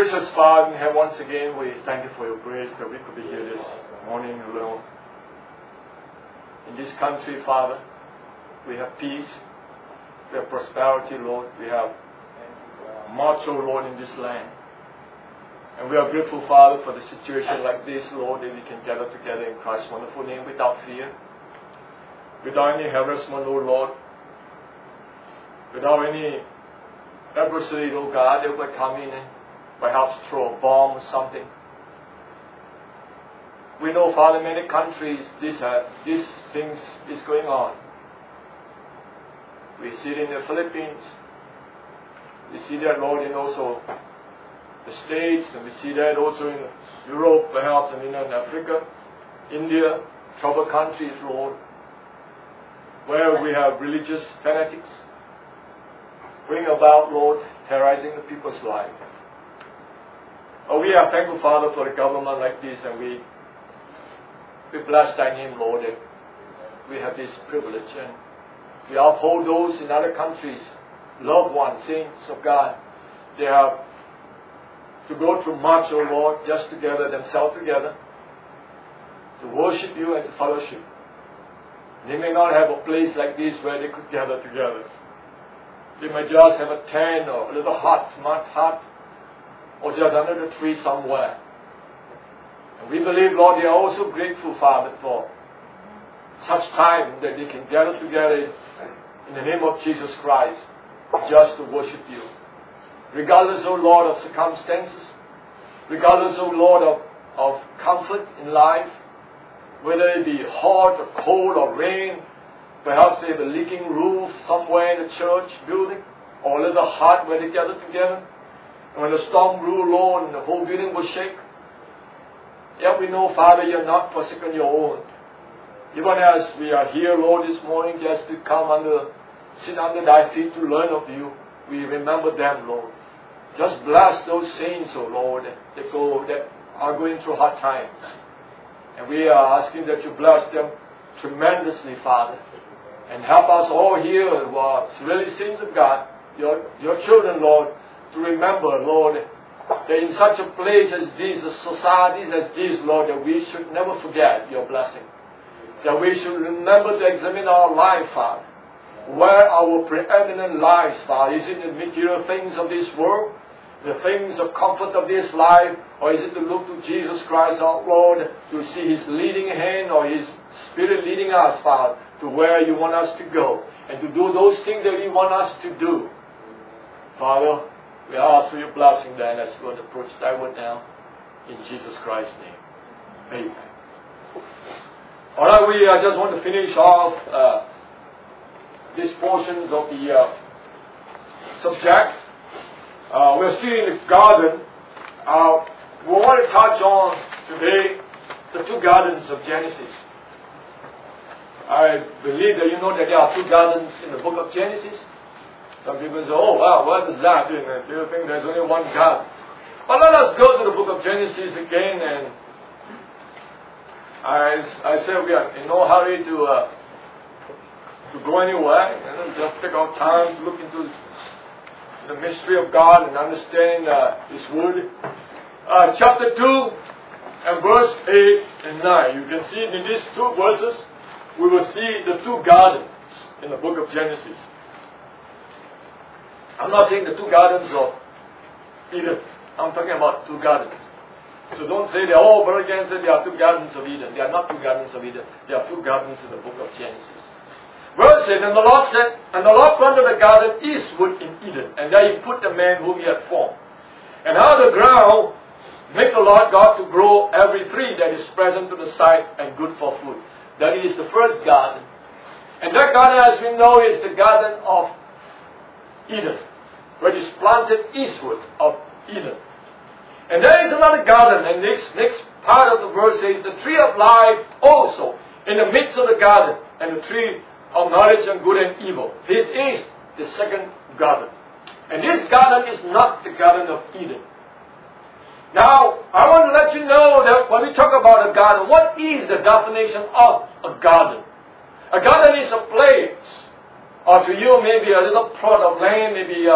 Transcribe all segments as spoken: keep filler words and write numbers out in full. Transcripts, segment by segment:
Gracious Father in heaven, once again we thank you for your grace that we could be here this morning alone. In this country, Father, we have peace, we have prosperity, Lord. We have much, oh Lord, in this land. And we are grateful, Father, for the situation like this, Lord, that we can gather together in Christ's wonderful name without fear, without any harassment, oh Lord, without any adversity, oh God, that would come in and perhaps throw a bomb or something. We know, Father, many countries, this, uh, these things is going on. We see it in the Philippines. We see that, Lord, in also the States, and we see that also in Europe, perhaps, and in Africa, India, troubled countries, Lord, where we have religious fanatics bring about, Lord, terrorizing the people's life. Oh, we are thankful, Father, for a government like this, and we we bless Thy name, Lord, that we have this privilege, and we uphold those in other countries, loved ones, saints of God. They have to go through much, oh Lord, just to gather themselves together, to worship You and to fellowship. They may not have a place like this where they could gather together. They may just have a tent or a little hut, mud hut, or just under the tree somewhere. And we believe, Lord, they are also grateful, Father, for such time that they can gather together in the name of Jesus Christ just to worship You. Regardless, O Lord, of circumstances, regardless, O Lord, of, of comfort in life, whether it be hot or cold or rain, perhaps they have a leaking roof somewhere in the church building, or a little hut where they gather together. And when the storm grew, Lord, and the whole building was shaken, yet we know, Father, You're not forsaken Your own. Even as we are here, Lord, this morning, just to come under, sit under Thy feet to learn of You, we remember them, Lord. Just bless those saints, O Lord, that go, that are going through hard times. And we are asking that You bless them tremendously, Father. And help us all here who are really saints of God, Your, your children, Lord, to remember, Lord, that in such a place as this, societies as this, Lord, that we should never forget Your blessing. That we should remember to examine our life, Father. Where our preeminent lies, Father? Is it the material things of this world? The things of comfort of this life? Or is it to look to Jesus Christ, our Lord, to see His leading hand or His Spirit leading us, Father, to where You want us to go? And to do those things that You want us to do. Father, we ask for Your blessing then as we approach Thy word now. In Jesus Christ's name. Amen. Alright, we uh, just want to finish off uh, these portions of the uh, subject. Uh, we're still in the garden. Uh, we want to touch on today the two gardens of Genesis. I believe that you know that there are two gardens in the book of Genesis. Some people say, oh wow, what is that? Do you think there's only one garden? But let us go to the book of Genesis again, and I, I said we are in no hurry to uh, to go anywhere. You know, just take our time to look into the mystery of God and understand uh, His Word. Uh, chapter two and verse eight and nine. You can see in these two verses, we will see the two gardens in the book of Genesis. I'm not saying the two gardens of Eden. I'm talking about two gardens. So don't say that, oh, Brother Ken said there are two gardens of Eden. There are not two gardens of Eden. There are two gardens in the book of Genesis. Verse eight, and the Lord said, and the Lord planted the garden eastward in Eden, and there He put the man whom He had formed. And out of the ground make the Lord God to grow every tree that is pleasant to the sight and good for food. That is the first garden. And that garden, as we know, is the garden of Eden, where it is planted eastward of Eden. And there is another garden, and next, next part of the verse says, the tree of life also in the midst of the garden, and the tree of knowledge of good and evil. This is the second garden. And this garden is not the garden of Eden. Now, I want to let you know that when we talk about a garden, what is the definition of a garden? A garden is a place, or to you maybe a little plot of land, maybe uh,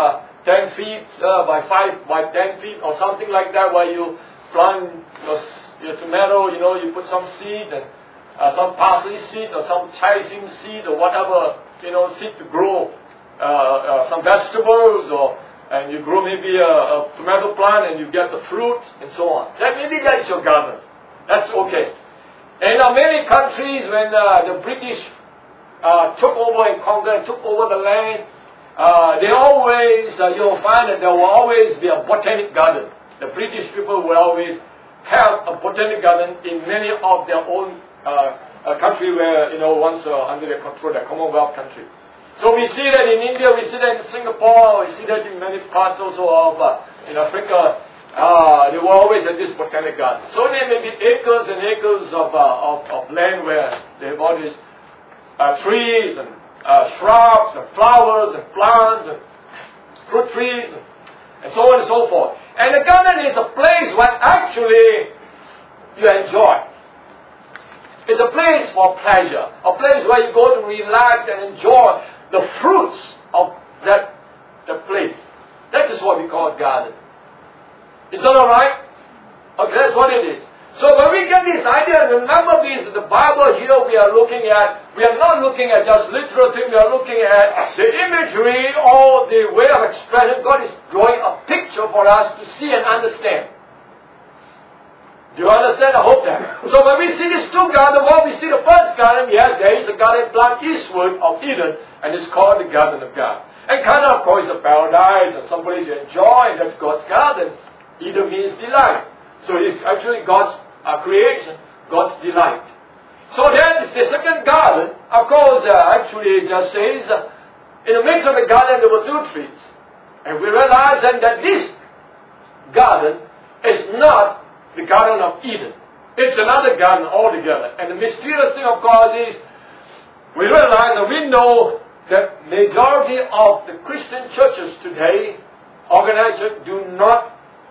ten feet uh, by five by ten feet or something like that, where you plant your, your tomato, you know, you put some seed and uh, some parsley seed or some chiasing seed or whatever, you know, seed to grow uh, uh, some vegetables, or and you grow maybe a, a tomato plant and you get the fruit and so on. That maybe that's your garden. That's okay. And in many countries, when uh, the British uh, took over and conquered, took over the land, uh, they always, uh, you'll find that there will always be a botanic garden. The British people will always have a botanic garden in many of their own uh, uh, country where, you know, once uh, under their control, the Commonwealth country. So we see that in India, we see that in Singapore, we see that in many parts also of uh, in Africa. Uh, they will always have this botanic garden. So there may be acres and acres of, uh, of, of land where they have all these uh, trees and uh, shrubs and flowers and plants and fruit trees and, and so on and so forth. And the garden is a place where actually you enjoy. It's a place for pleasure, a place where you go to relax and enjoy the fruits of that, that place. That is what we call garden. Is that alright? Okay, that's what it is. So when we get this idea, remember this, the Bible here we are looking at, we are not looking at just literal things, we are looking at the imagery or the way of expression. God is drawing a picture for us to see and understand. Do you understand? I hope that. So when we see these two gardens, well, we see the first garden, yes, there is a garden plant eastward of Eden, and it's called the Garden of God. And kind of, of course, a paradise, and some place you enjoy, and that's God's garden. Eden means delight. So it's actually God's uh, creation, God's delight. So then, the second garden, of course, uh, actually it just says, uh, in the midst of the garden there were two trees. And we realize then that this garden is not the Garden of Eden. It's another garden altogether. And the mysterious thing, of course, is we realize and we know that majority of the Christian churches today, organized churches, do not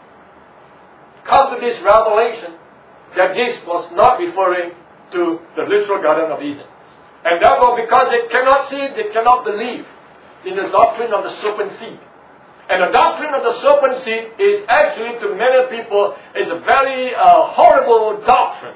come to this revelation that this was not referring to the literal Garden of Eden. And therefore, because they cannot see it, they cannot believe in the doctrine of the serpent seed. And the doctrine of the serpent seed is actually, to many people, is a very uh, horrible doctrine.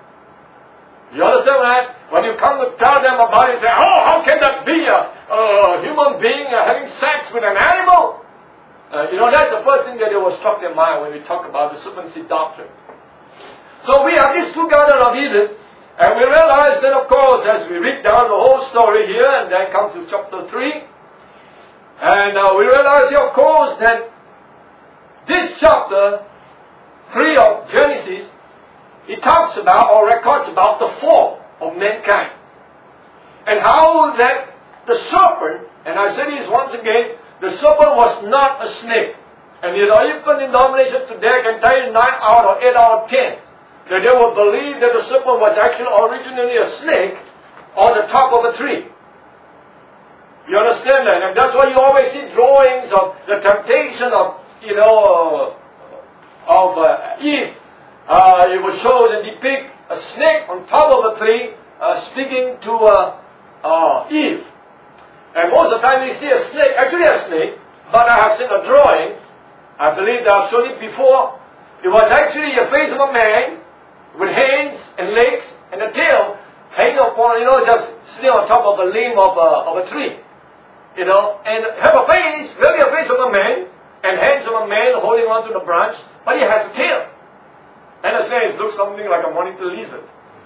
You understand that? When you come to tell them about it, you say, oh, how can that be a, a human being uh, having sex with an animal? Uh, you know, that's the first thing that they will struck their mind when we talk about the serpent seed doctrine. So we have these two gardens of Eden, and we realize that, of course, as we read down the whole story here, and then come to chapter three, and uh, we realize here, of course, that this chapter three of Genesis, it talks about or records about the fall of mankind. And how that the serpent, and I say this once again, the serpent was not a snake. And you know, even in denomination today, I can tell you nine out or eight out of ten, that they will believe that the serpent was actually originally a snake on the top of a tree. You understand that? And that's why you always see drawings of the temptation of, you know, uh, of uh, Eve. Uh, it will show and depict a snake on top of a tree uh, speaking to uh, uh, Eve. And most of the time we see a snake, actually a snake, but I have seen a drawing. I believe that I've shown it before. It was actually a face of a man with hands and legs and a tail hanging upon, you know, just sitting on top of a limb of a, of a tree. You know, and have a face, really a face of a man, and hands of a man holding onto the branch, but he has a tail. And I say it looks something like a monitor lizard.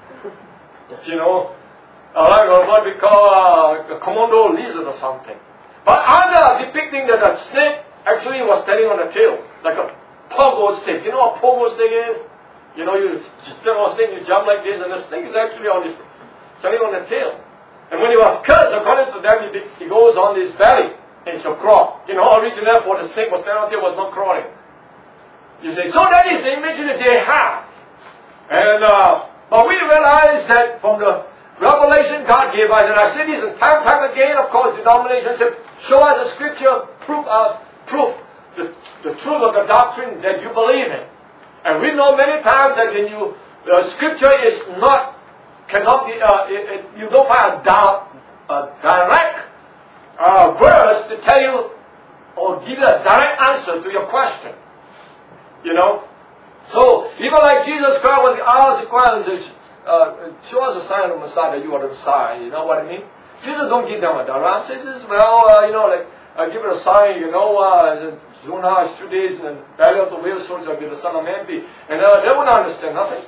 You know, uh, like what we call uh, a Komodo lizard or something. But others depicting that the snake actually was standing on a tail, like a pogo stick. You know what a pogo stick is? You know, you stand on a stick, you jump like this, and the snake is actually on this, standing on the tail. And when he was cursed, according to them, he goes on his belly and shall crawl. You know, originally for the snake was standing on there was not crawling. You say, so that is the image that they have. And, uh, but we realize that from the revelation God gave us, and I say this time and time again, of course, denominations say, show us a scripture, prove us, proof, the, the truth of the doctrine that you believe in. And we know many times that when you, the scripture is not cannot be, uh, it, it, you don't find a, di- a direct uh, verse to tell you or give you a direct answer to your question. You know? So, even like Jesus Christ was asked the question, uh, show us a sign of Messiah that you are the Messiah. You know what I mean? Jesus don't give them a direct answer. He says, well, uh, you know, like, uh, give it a sign, you know, uh, Jonah is two days and the belly of the whale shall be the Son of Man be. And uh, they would not understand nothing.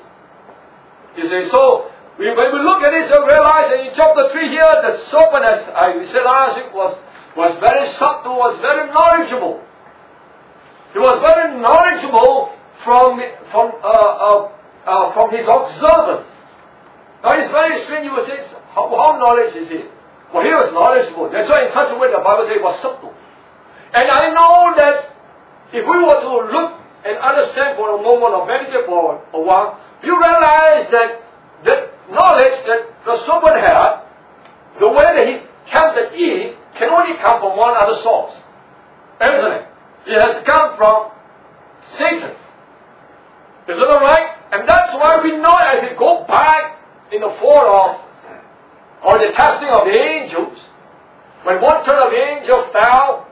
You see, so, we, when we look at this, we realize that in chapter three here, the serpent, as I said last week, was, was very subtle, was very knowledgeable. He was very knowledgeable from, from, uh, uh, uh, from his observant. Now it's very strange, you will say, how, how knowledge is he? Well, he was knowledgeable. That's why in such a way the Bible says it was subtle. And I know that if we were to look and understand for a moment or meditate for a while, you realize that the knowledge that the serpent had, the way that he tempted Eve, can only come from one other source. Isn't it? It has come from Satan. Isn't it right? And that's why we know that if we go back in the form of or the testing of the angels, when one third of the angels fell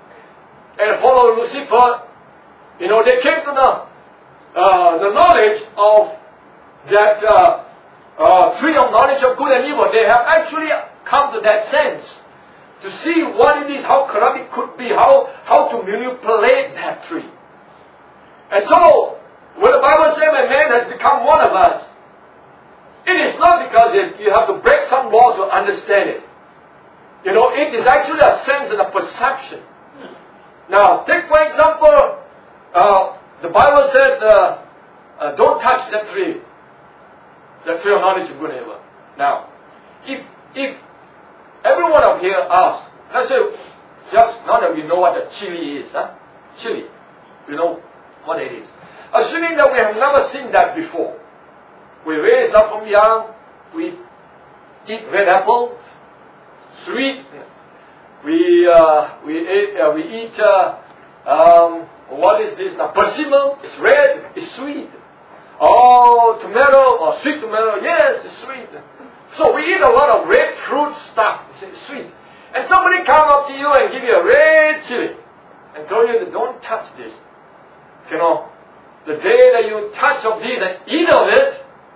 and followed Lucifer, you know, they came to the, uh, the knowledge of that uh, uh, tree of knowledge of good and evil. They have actually come to that sense to see what it is, how corrupt it could be, how, how to manipulate that tree. And so, when the Bible says a man has become one of us, it is not because it, you have to break some law to understand it. You know, it is actually a sense and a perception. Now, take for example, uh, the Bible said, uh, uh, don't touch that tree. That tree of knowledge of good and evil. Now, if, if every one of here asks, let's say, just now that we know what a chili is, huh? Chili. We know what it is. Assuming that we have never seen that before. We raised up from young, we eat red apples, sweet. We uh, we eat uh, we eat uh, um, what is this? Now, persimmon. It's red. It's sweet. Oh, tomato or sweet tomato. Yes, it's sweet. So we eat a lot of red fruit stuff. It's sweet. And somebody come up to you and give you a red chili and tell you that don't touch this. You know, the day that you touch of this and eat of it,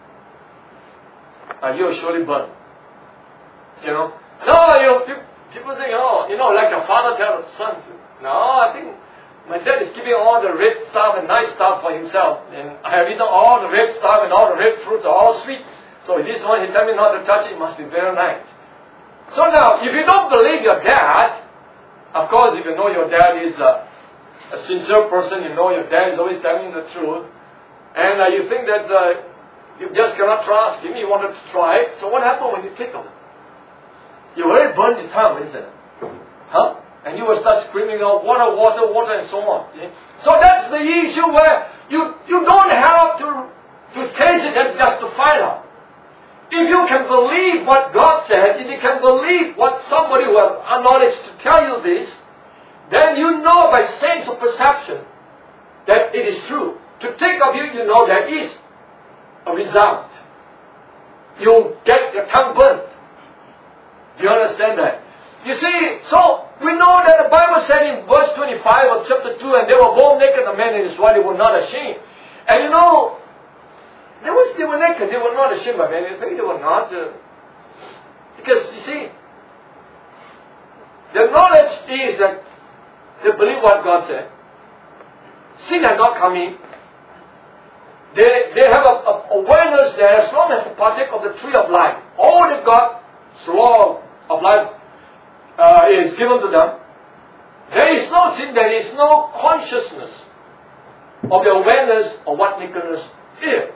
Uh, you'll surely burn. You know? No, you know, people think, oh, you know, like a father tells his son. No, I think my dad is keeping all the red stuff and nice stuff for himself. And I have eaten all the red stuff and all the red fruits are all sweet. So this one, he tell me not to touch it, it must be very nice. So now, if you don't believe your dad, of course, if you know your dad is a, a sincere person, you know your dad is always telling you the truth, and uh, you think that uh, you just cannot trust him, you wanted to try it. So what happened when you tickle it? You already burned your tongue, isn't it? Huh? And you will start screaming out, water, water, water, and so on. Yeah? So that's the issue where you, you don't have to, to taste it and just to find out. If you can believe what God said, if you can believe what somebody who has knowledge to tell you this, then you know by sense of perception that it is true. To think of you, you know there is a result. You get your tongue burnt. Do you understand that? You see, so we know that the Bible said in verse twenty-five of chapter two, and they were both naked, the man and his wife, they were not ashamed. And you know, they, was, they were naked, they were not ashamed of anything, they were not. Uh, because, you see, the knowledge is that they believe what God said. Sin had not come in. They, they have a, a awareness that as long as they partake of the tree of life, all that God's law of life uh, is given to them, there is no sin, there is no consciousness of the awareness of what nakedness is.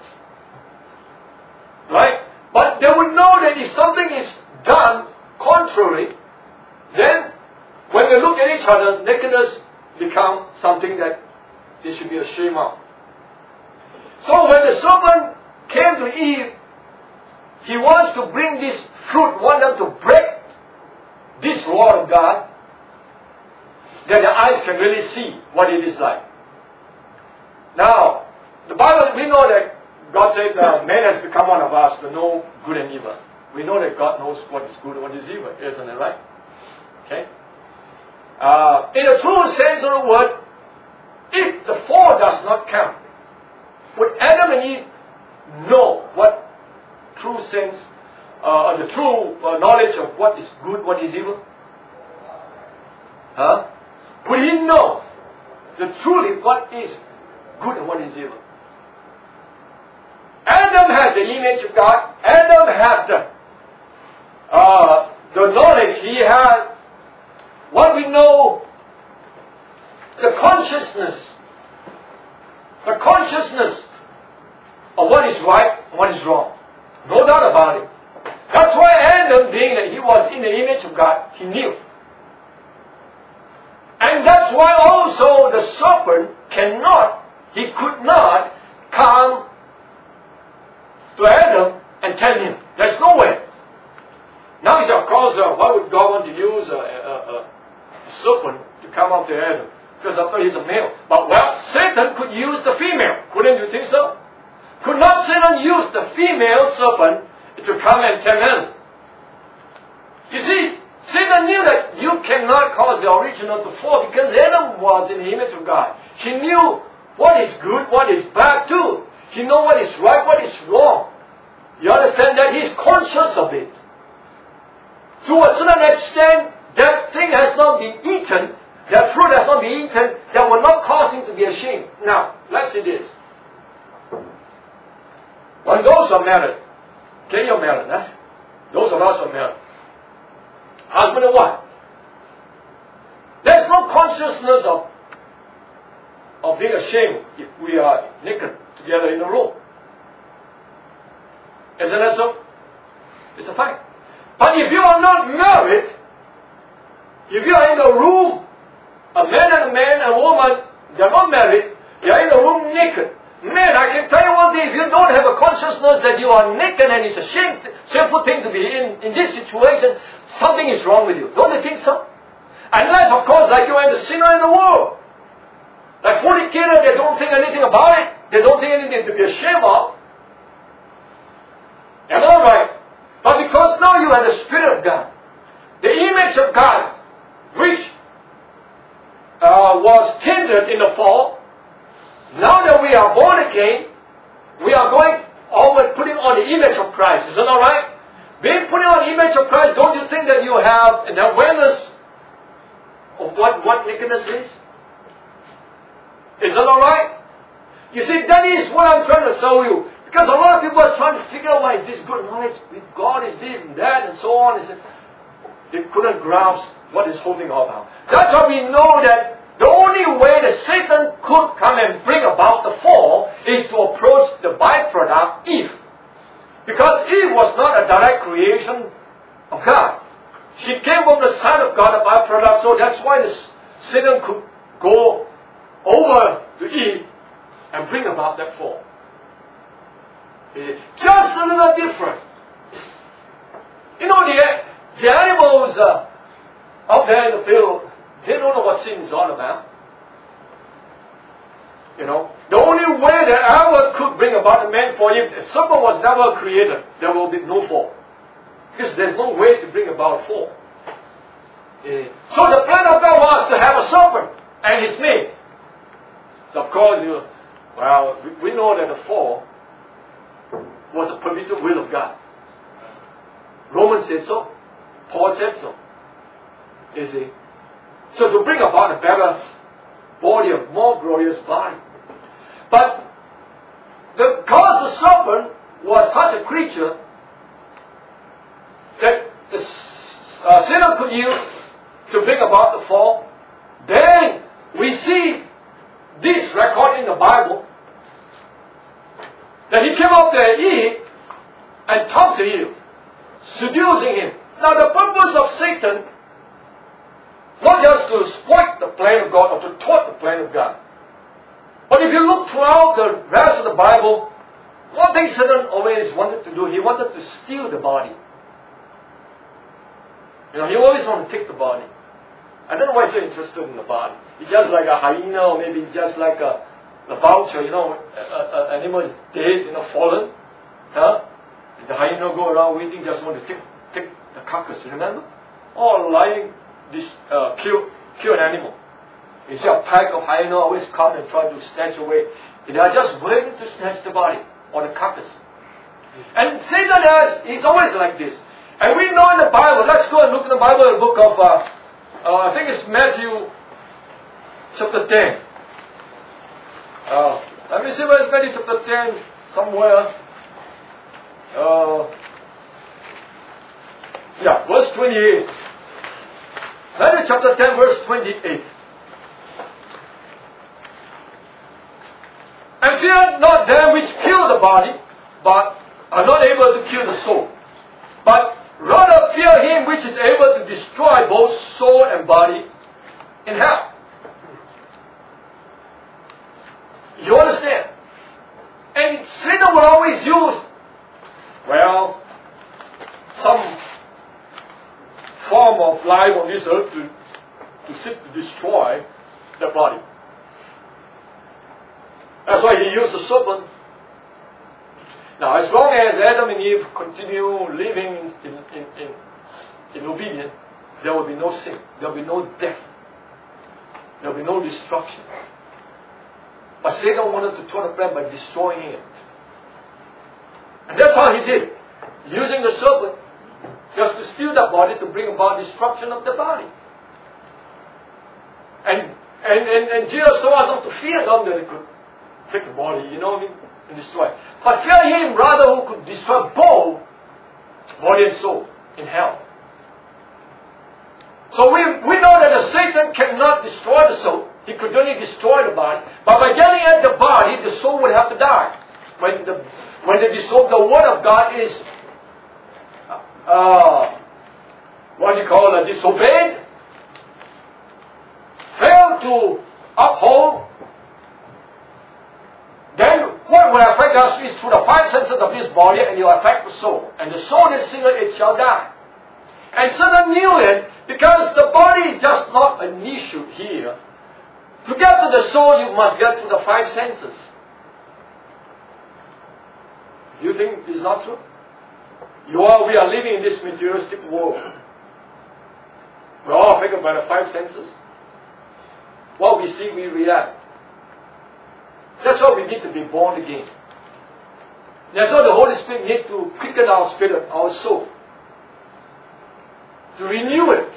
Right? But they would know that if something is done contrary, then when they look at each other, nakedness becomes something that they should be ashamed of. So when the serpent came to Eve, he wants to bring this fruit, want them to break this law of God, that their eyes can really see what it is like. Now, the Bible, we know that God said uh, man has become one of us to know good and evil. We know that God knows what is good and what is evil, isn't it right? Okay? uh, in the true sense of the word, if the fall does not come, would Adam and Eve know what true sense, uh, the true uh, knowledge of what is good, what is evil? Huh? Would he know the truly what is good and what is evil? Adam had the image of God. Adam had the, uh, the knowledge. He had what we know, the consciousness, the consciousness of what is right and what is wrong. No doubt about it. That's why Adam, being that he was in the image of God, he knew. And that's why also the serpent cannot, he could not come to Adam and tell him. There's no way. Now, of course, uh, why would God want to use a, a, a serpent to come up to Adam? Because after he's a male. But well, Satan could use the female. Couldn't you think so? Could not Satan use the female serpent to come and tempt Adam? You see, Satan knew that you cannot cause the original to fall because Adam was in the image of God. He knew what is good, what is bad too. He knew what is right, what is wrong. You understand that? He's conscious of it. To a certain extent, that thing has not been eaten, that fruit has not been eaten, that will not cause him to be ashamed. Now, let's see this. When those are married, okay, you're married, huh? Those of us are married. Husband and wife. There's no consciousness of, of being ashamed if we are naked together in a room. Isn't that so? It's a fact. But if you are not married, if you are in a room, a man and a man and a woman, they are not married, they are in a room naked. Man, I can tell you one thing, if you don't have a consciousness that you are naked and it's a shame, shameful thing to be in, in this situation, something is wrong with you. Don't you think so? Unless, of course, like you are the sinner in the world. Like fornicators, they don't think anything about it. They don't think anything to be ashamed of. Am I right? But because now you have the Spirit of God, the image of God, which uh, was tinted in the fall, now that we are born again, we are going over putting on the image of Christ. Isn't that right? Being putting on the image of Christ, don't you think that you have an awareness of what, what nakedness is? Is that alright? You see, that is what I'm trying to show you. Because a lot of people are trying to figure out why is this good knowledge with God, is this and that, and so on. They couldn't grasp what is holding up now. That's why we know that the only way that Satan could come and bring about the fall is to approach the byproduct, Eve. Because Eve was not a direct creation of God. She came from the side of God, a byproduct, so that's why the Satan could go over to Eve and bring about that fall. Just a little different. You know, the, the animals uh, out there in the field, they don't know what sin is all about. You know, the only way that ever could bring about a man fall, if the serpent was never created, there will be no fall. Because there's no way to bring about a fall. Uh, so the plan of God was to have a serpent and his mate. So of course, you, well, we, we know that the fall was a permitted will of God. Romans said so. Paul said so. You see. So to bring about a better body, a more glorious body. But because the serpent was such a creature that the uh, sinner could use to bring about the fall, then we see this record in the Bible that he came up to Eve and talked to Eve, seducing him. Now the purpose of Satan, not just to spoil the plan of God or to thwart the plan of God. But if you look throughout the rest of the Bible, one thing Satan always wanted to do, he wanted to steal the body. You know, he always wanted to take the body. I don't know why he's so interested in the body. He's just like a hyena, or maybe just like a, a vulture, you know, an animal is dead, you know, fallen. Huh? The hyena go around waiting, just want to take, take the carcass, remember? Or lying, this, uh, killed, kill an animal. You see a pack of hyena always come and try to snatch away. They are just waiting to snatch the body or the carcass. And Satan has, he's always like this. And we know in the Bible, let's go and look in the Bible, the book of, uh, uh, I think it's Matthew chapter ten. Uh, let me see where it's Matthew chapter ten, somewhere. Uh, yeah, verse twenty-eight. Matthew chapter ten, verse twenty-eight. And fear not them which kill the body, but are not able to kill the soul. But rather fear him which is able to destroy both soul and body in hell. You understand? And Satan will always use, well, some form of life on this earth to, to seek to destroy the body. That's why he used the serpent. Now, as long as Adam and Eve continue living in, in, in, in obedience, there will be no sin. There will be no death. There will be no destruction. But Satan wanted to turn the plan by destroying it. And that's how he did. Using the serpent just to steal the body to bring about destruction of the body. And, and, and, and Jesus told us not to fear them that they could take the body, you know what I mean, and destroy it. But fear him rather who could destroy both body and soul in hell. So we, we know that the Satan cannot destroy the soul. He could only destroy the body. But by getting at the body, the soul would have to die. When the when the, the word of God is uh, what do you call it, disobeyed, failed to uphold, then what will affect us is through the five senses of this body, and it will affect the soul. And the soul is sinner, it shall die. And Satan knew it because the body is just not an issue here. To get to the soul, you must get to the five senses. Do you think this is not true? You are, we are living in this materialistic world. We're all affected by the five senses. What we see, we react. That's why we need to be born again. That's why the Holy Spirit needs to quicken our spirit, our soul. To renew it.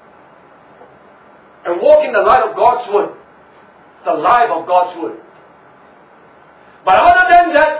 And walk in the light of God's Word. The life of God's Word. But other than that,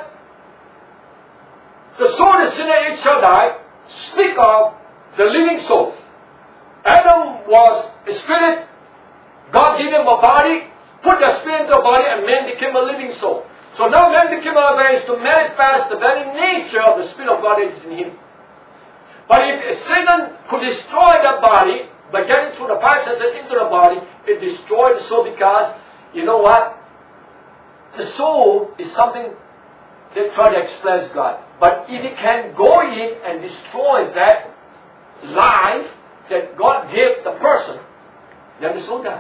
the soul is sinner, it shall die. Speak of the living soul. Adam was a spirit. God gave him a body, put the spirit into a body, and man became a living soul. So now man became a man is to manifest the very nature of the Spirit of God that is in him. But if Satan could destroy that body by getting through the five senses into the body, it destroyed the soul because, you know what? The soul is something that try to express God. But if it can go in and destroy that life that God gave the person, then the soul dies.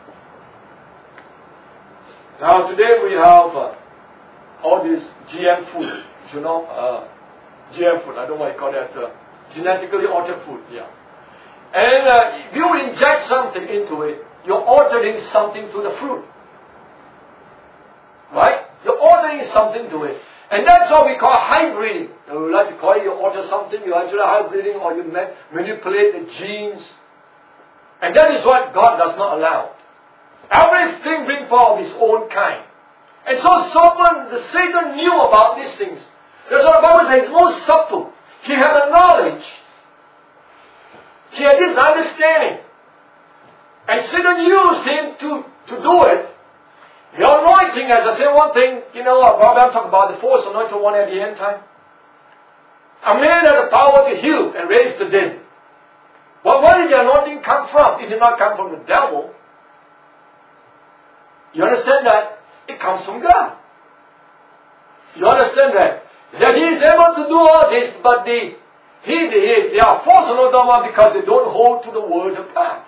Now today we have uh, all this G M food, you know, uh, G M food, I don't know what you call that, uh, genetically altered food, yeah. And uh, if you inject something into it, you're altering something to the fruit. Right? You're altering something to it. And that's what we call hybriding. We like to call it, you alter something, you actually hybriding, or you manipulate the genes. And that is what God does not allow. Everything brings forth of its own kind. And so serpent, the Satan knew about these things. That's what the Bible says, he's most subtle. He had a knowledge. He had this understanding. And Satan used him to, to do it. The anointing, as I said one thing, you know, I'll talk about the force anointed one at the end time. A man had the power to heal and raise the dead. But where did the anointing come from? It did not come from the devil. You understand that? It comes from God. You understand that? That He is able to do all this, but they, he, they, they are forced anointed because they don't hold to the Word of God.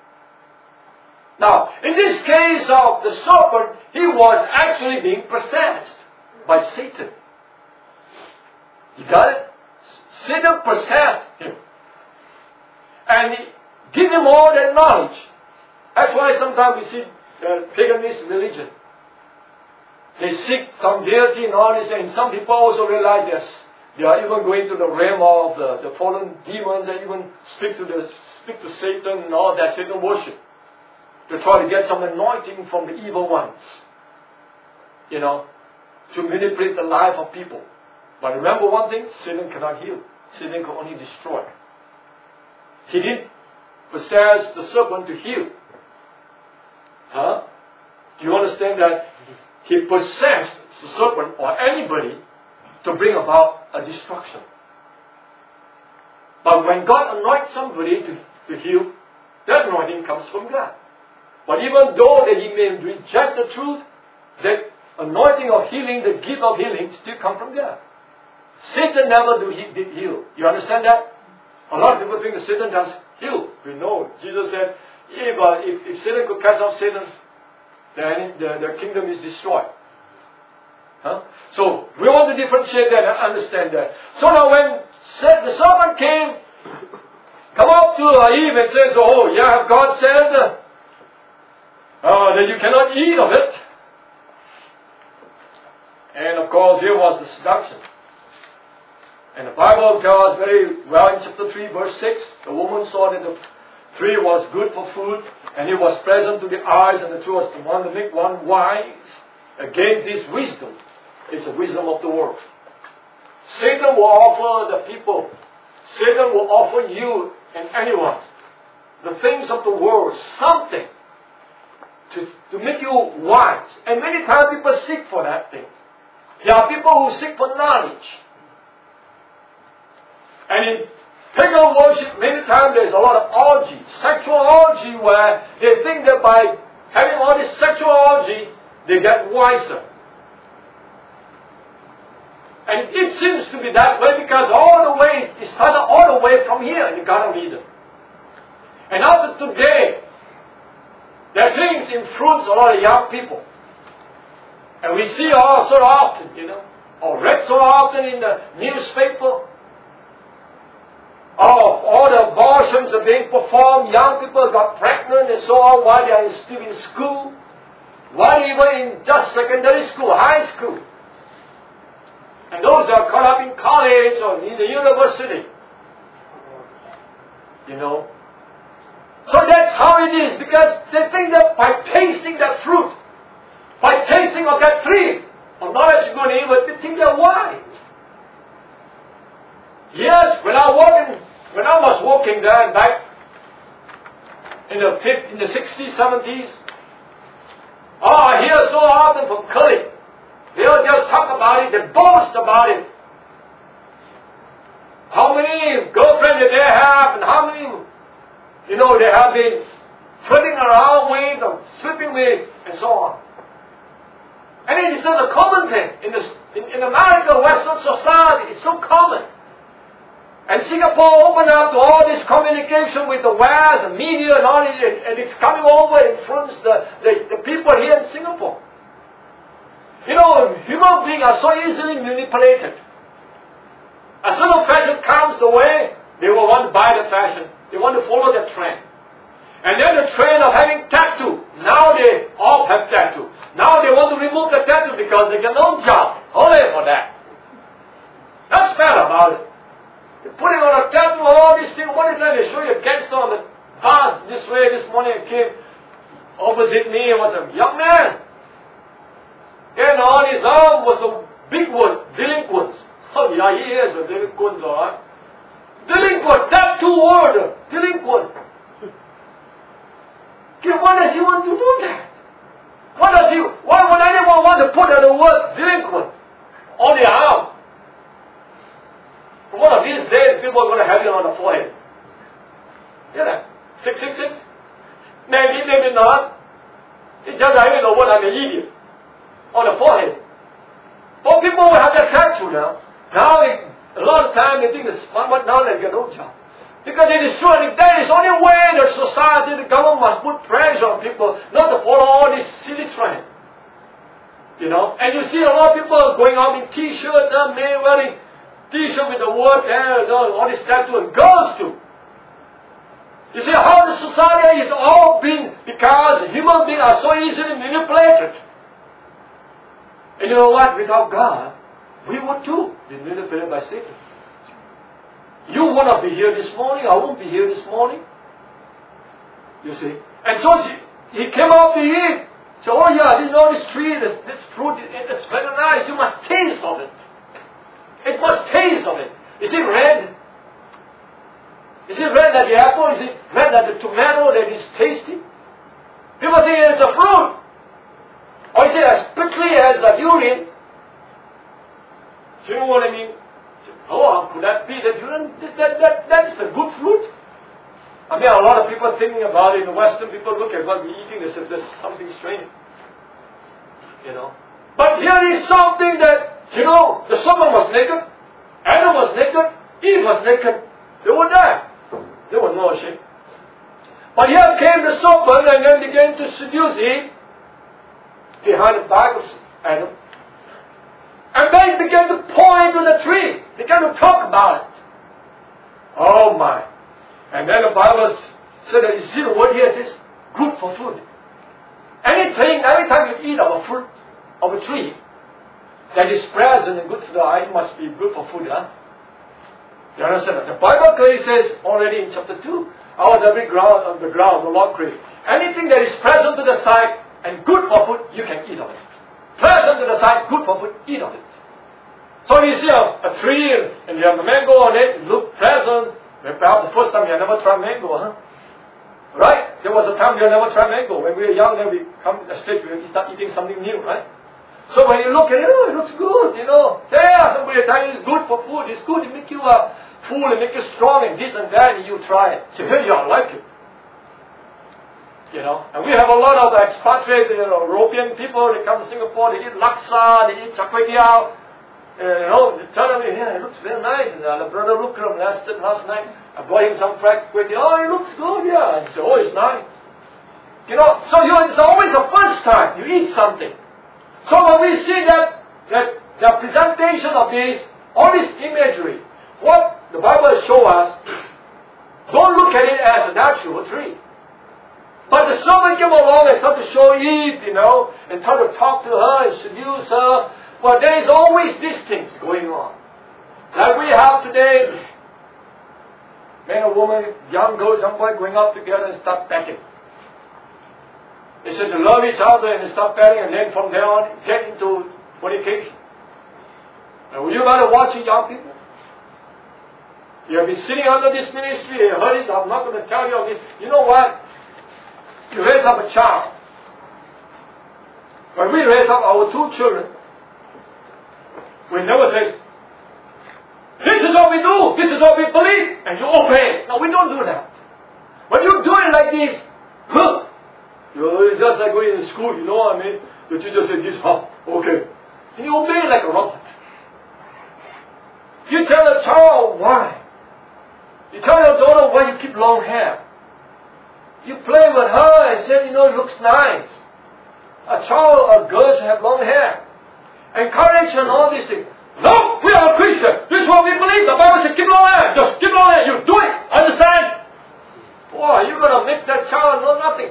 Now, in this case of the serpent, he was actually being possessed by Satan. You got it? Satan possessed him. And he gave him all that knowledge. That's why sometimes we see uh, paganist religion. They seek some deity and all this, and some people also realize they're, they are even going to the realm of the, the fallen demons, and even speak to the speak to Satan and all that, Satan worship, to try to get some anointing from the evil ones, you know, to manipulate the life of people. But remember one thing, Satan cannot heal. Satan can only destroy. He didn't possess the serpent to heal. Huh? Do you understand that? He possessed the serpent or anybody to bring about a destruction. But when God anoints somebody to, to heal, that anointing comes from God. But even though that he may reject the truth, that anointing of healing, the gift of healing, still comes from God. Satan never do he, did heal. You understand that? A lot of people think that Satan does heal. We know. Jesus said, if, uh, if, if Satan could cast out Satan, then the, the kingdom is destroyed. Huh? So, we want to differentiate that and understand that. So now when the serpent came, come up to Eve and says, oh, yeah, God said uh, uh, that you cannot eat of it. And of course, here was the seduction. And the Bible tells us very well in chapter three, verse six, the woman saw that the tree was good for food, and it was pleasant to the eyes, and the tree was the one to make one wise. Again, this wisdom is the wisdom of the world. Satan will offer the people, Satan will offer you and anyone the things of the world, something to, to make you wise. And many times people seek for that thing. There are people who seek for knowledge. And in pagan worship, many times there's a lot of orgy, sexual orgy, where they think that by having all this sexual orgy, they get wiser. And it seems to be that way because all the way, it started all the way from here in the Garden of Eden. And up to today, there are things influence a lot of young people. And we see all so often, you know, or read so often in the newspaper. Oh, all the abortions are being performed. Young people got pregnant and so on while they are still in school. While even in just secondary school, high school. And those that are caught up in college or in the university. You know. So that's how it is, because they think that by tasting that fruit, by tasting of that tree of knowledge of good and evil, they think they're wise. Yes, when I walk in When I was walking there back in the fifties, in the sixties, seventies, oh, I hear so often from colleagues. They'll just talk about it, they boast about it. How many girlfriends did they have, and how many, you know, they have been flirting around with, or sleeping with, and so on. And it is such a common thing. In, this, in, in America, Western society, it's so common. And Singapore opened up to all this communication with the West and media and all this, and it's coming over and influence the, the, the people here in Singapore. You know, human beings are so easily manipulated. As soon as fashion comes the way, they will want to buy the fashion. They want to follow the trend. And then the trend of having tattoo. Now they all have tattoo. Now they want to remove the tattoo because they get no job. Only for that. That's bad about it. They're putting on a tattoo and all these things. One time they show you a gangster on the bus this way. This morning I came opposite me. It was a young man. And on his arm was a big word, delinquents. Oh yeah, he is a delinquent, alright. Delinquent, tattoo word, delinquent. Okay, why does he want to do that? Why does he, why would anyone want to put the word delinquent on their arm? One of these days, people are going to have it on the forehead. You know, six six six. Maybe, maybe not. It's just having the word I'm an idiot on the forehead. But people will have that tattoo now. Now, it, a lot of time they think they're smart, but now they get no job. Because it is true, and that is only way the society, the government must put pressure on people not to follow all this silly trend. You know, and you see a lot of people going out in t-shirts, uh, men wearing t-shirt with the word there, you know, all this tattoo, and girls too. You see how the society is all been, because human beings are so easily manipulated. And you know what? Without God, we would too be manipulated by Satan. You will not be here this morning, I won't be here this morning. You see? And so he, he came out to eat. So, oh yeah, this, oh, this tree, this, this fruit, it, it's very nice. You must taste of it. It must taste of it. Is it red? Is it red like the apple? Is it red like the tomato that is tasty? People think it's a fruit. Or is it as prickly as the durian? Do you know what I mean? Oh, could that be the durian? That, that, that, that's the good fruit. I mean, a lot of people thinking about it. In the Western people look at what we're eating and says there's something strange. You know. But here is something that, you know, the serpent was naked, Adam was naked, Eve was naked. They were there. They were no shame. But here came the serpent and then began to seduce Eve behind the back of Adam. And then began to point to the tree. Began to talk about it. Oh my. And then the Bible said that you see the word here, it says good for food. Anything, every time you eat of a fruit of a tree that is present and good for the eye, it must be good for food, huh? You understand that? The Bible clearly says already in chapter two, out of every ground of the ground the Lord created. Anything that is present to the sight and good for food, you can eat of it. Present to the sight, good for food, eat of it. So you see a, a tree and you have a mango on it, it looks pleasant. Perhaps the first time you have never tried mango, huh? Right? There was a time we have never tried mango. When we were young, then we come to a stage where we start eating something new, right? So when you look at it, oh, it looks good, you know. Say, yeah, somebody tell you it's good for food, it's good, it make you uh, full, it make you strong, and this and that, and you try it. So here you are, like it. You know, and we have a lot of expatriates, you know, European people, they come to Singapore, they eat laksa, they eat char kway teow. Uh, you know, they tell them, yeah, it looks very nice. And uh, the brother looked at him last, last night. I bought him some fried kway teow. Oh, it looks good, yeah. And he said, oh, it's nice. You know, so you know, it's always the first time you eat something. So when we see that, that the presentation of this, all this imagery, what the Bible shows us, don't look at it as a natural tree. But the servant came along and started to show Eve, you know, and try to talk to her and seduce her. But there is always these things going on. Like we have today, man or woman, young girl, some boy going out together and start petting. They said they love each other and they start petting, and then from there on get into fornication. And you better watch it, young people. You have been sitting under this ministry, you heard this, I'm not going to tell you of this. You know what? You raise up a child. When we raise up our two children, we never say, this is what we do, this is what we believe, and you obey. No, we don't do that. When you do it like this, huh, you know, it's just like going to school, you know what I mean? The teacher said this, huh, okay. And you obey like a robot. You tell the child why. You tell your daughter why you keep long hair. You play with her and say, you know, it looks nice. A child, a girl should have long hair. Encourage her and all these things. No, we are a Christian. This is what we believe. The Bible says keep long hair. Just keep long hair. You do it. Understand? Boy, you're going to make that child know nothing.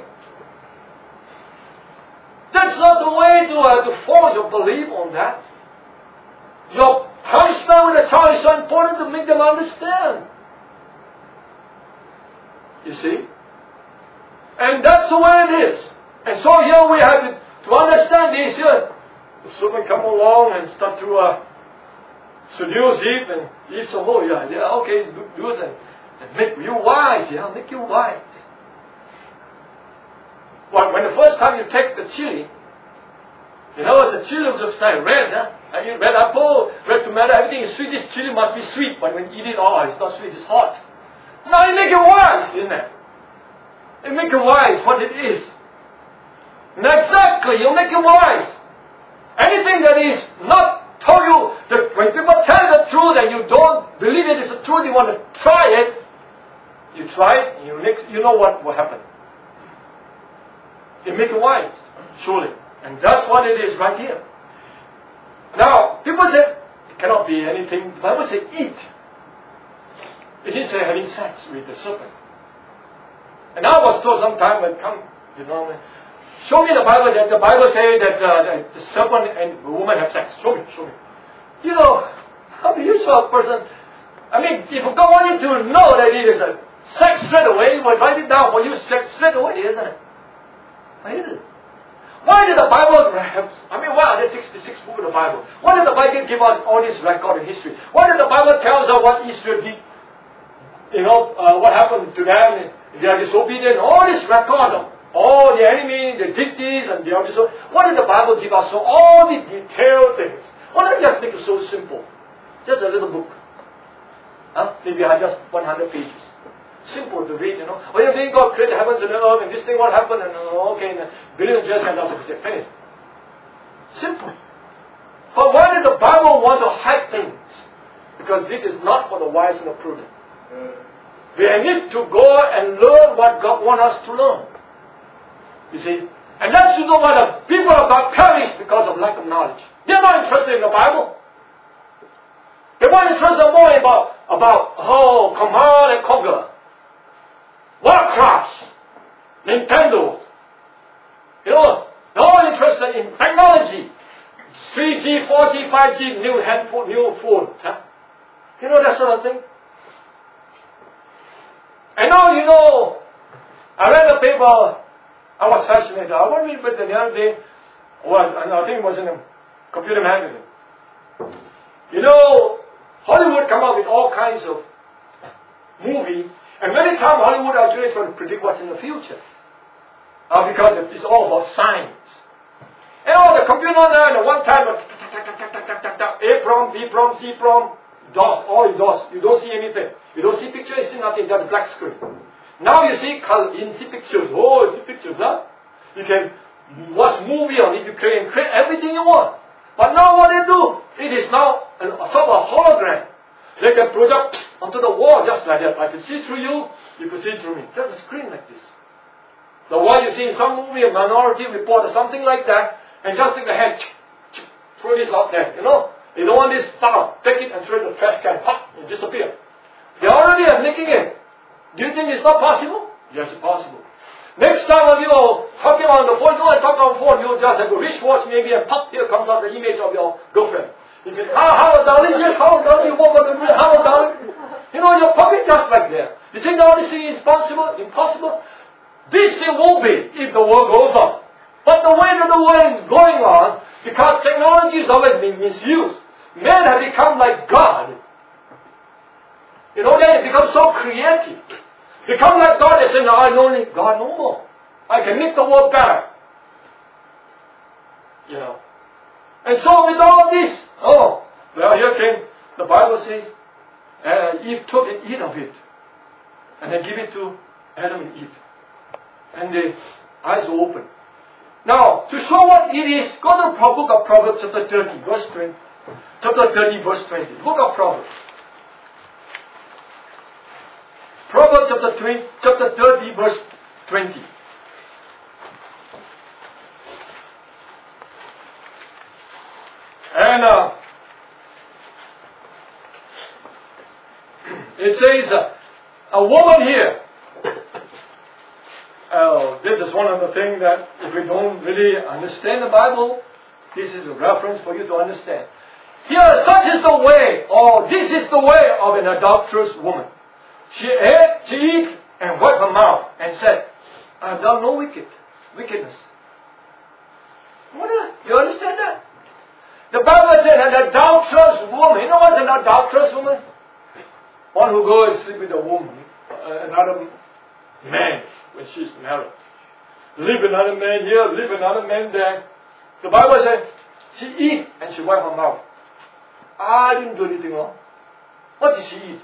That's not the way to, uh, to force your belief on that. Your time spent with a child is so important to make them understand. You see? And that's the way it is. And so here we have to, to understand this here. The serpent come along and start to uh, seduce Eve, and Eve said, oh yeah, yeah, okay, it's good news, and, and make you wise, yeah, make you wise. Well, when the first time you take the chili, you know, it's a chili looks like red, huh? I mean, red apple, red tomato, everything is sweet. This chili must be sweet, but when you eat it, oh, it's not sweet, it's hot. Now you make it wise, isn't it? You make it wise what it is. And exactly, you make it wise. Anything that is not told you, that when people tell the truth and you don't believe it is the truth, you want to try it, you try it, you, make, you know what will happen. You make it wise, surely. And that's what it is right here. Now, people say, it cannot be anything. The Bible says eat. It didn't say having sex with the serpent. And I was told sometime, but come, you know, show me the Bible that the Bible says that, uh, that the serpent and the woman have sex. Show me, show me. You know, how do you show a person? I mean, if God wanted to know that it is a sex straight away, He would write it down for you straight away, isn't it? Why is it? Why did the Bible have, I mean, why are there sixty-six books of the Bible? Why did the Bible give us all this record in history? Why did the Bible tell us what Israel did? You know, uh, what happened to them? They are disobedient. All this record of all the enemy, they did this and they are disobedient. Why did the Bible give us so all the detailed things? Why not just make it so simple? Just a little book. Huh? Maybe I just one hundred pages. Simple to read, you know. Oh, you think God created heavens and earth and this thing, what happened? And oh, okay, and a billion years and also say, finished. Simple. But why did the Bible want to hide things? Because this is not for the wise and the prudent. We need to go and learn what God wants us to learn. You see? And that's you know why the people of God perish because of lack of knowledge. They're not interested in the Bible. They want interested more about, about oh, command and conquer. Warcraft, Nintendo, you know, they're all interested in technology, three G, four G, five G, new handphone, new phone, huh? You know that sort of thing. And now you know, I read a paper, I was fascinated. I want to read it the other day, was I think it was in a computer magazine. You know, Hollywood come up with all kinds of movie. And many times Hollywood actually try to predict what's in the future. Uh, because it's all about science. And all the computer there, and the one time, A prom, B prom, C prom, DOS, all DOS. You don't see anything. You don't see pictures, you see nothing, just black screen. Now you see color, you see pictures. Oh, you see pictures, huh? You can watch movie on it, you can create everything you want. But now what they do, it is now a, sort of a hologram. They can project onto the wall just like that. I can see through you, you can see through me. Just a screen like this. The one you see in some movie, a Minority Report or something like that, and just take the hand, throw this out there, you know. You don't want this stuff, take it and throw it in the trash can, pop, it disappear. They already are making it. Do you think it's not possible? Yes, it's possible. Next time when you are talking on the phone, you want to talk on the phone, you just have a wristwatch maybe and pop, here comes out the image of your girlfriend. You can, how, how, darling, yes, how, darling, what about the how, darling? You know, you're probably just like that. You think all this thing is possible? Impossible? This thing won't be if the world goes on. But the way that the world is going on, because technology has always been misused, men have become like God. You know, they become so creative. Become like God, they say, no, I don't need God no more. I can make the world better. You know. And so with all this, oh, well, here came, the Bible says, uh, Eve took and eat of it. And then give it to Adam and Eve. And the eyes were open. Now, to show what it is, go to the book of Proverbs chapter thirty, verse twenty. Chapter thirty, verse twenty. Book of Proverbs. Proverbs chapter twenty, chapter thirty, verse twenty. And uh, it says, uh, a woman here. Uh, this is one of the things that if we don't really understand the Bible, this is a reference for you to understand. Here, such is the way, or this is the way of an adulterous woman. She ate, she ate, and wiped her mouth, and said, I have done no wicked, wickedness. What? You understand that? The Bible said an adulterous woman. You know what's an adulterous woman? One who goes to sleep with a woman, uh, another man when she's married. Leave another man here, leave another man there. The Bible said she eat and she wiped her mouth. I didn't do anything wrong. What did she eat?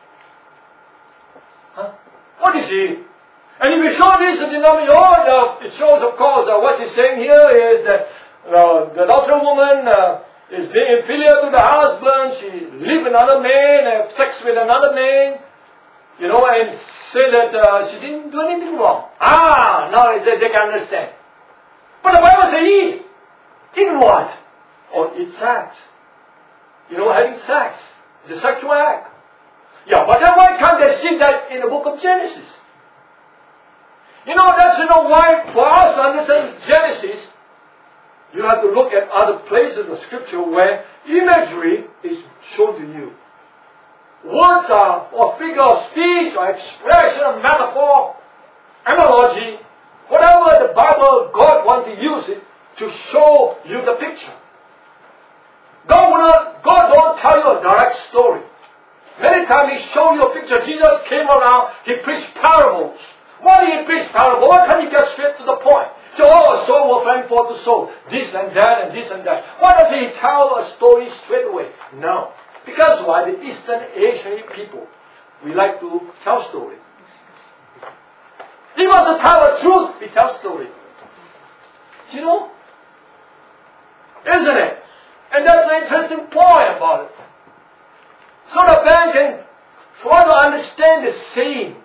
Huh? What did she eat? And if you show this to the denomination, oh, it shows, of course, uh, what he's saying here is that uh, the adulterous woman uh, is being inferior to the husband. She leave another man, have sex with another man, you know, and say that uh, she didn't do anything wrong. Ah, now they say they can understand. But the Bible says eat. Eat what? Or eat sex. You know, having sex. It's a sexual act. Yeah, but then why can't they see that in the book of Genesis? You know, that's you know why for us to understand Genesis, you have to look at other places of Scripture where imagery is shown to you. Words are, or figure of speech, or expression, or metaphor, analogy, whatever the Bible, God wants to use it to show you the picture. God will not, God don't tell you a direct story. Many times He show you a picture. Jesus came around, He preached parables. Why did He preach parables? Why can't He get straight to the point? So, oh, a soul will fling forth the soul. This and that and this and that. Why doesn't He tell a story straight away? No. Because why? The Eastern Asian people, we like to tell story. Even to tell the truth, we tell story. You know? Isn't it? And that's an interesting point about it. So the man can try to understand the saying,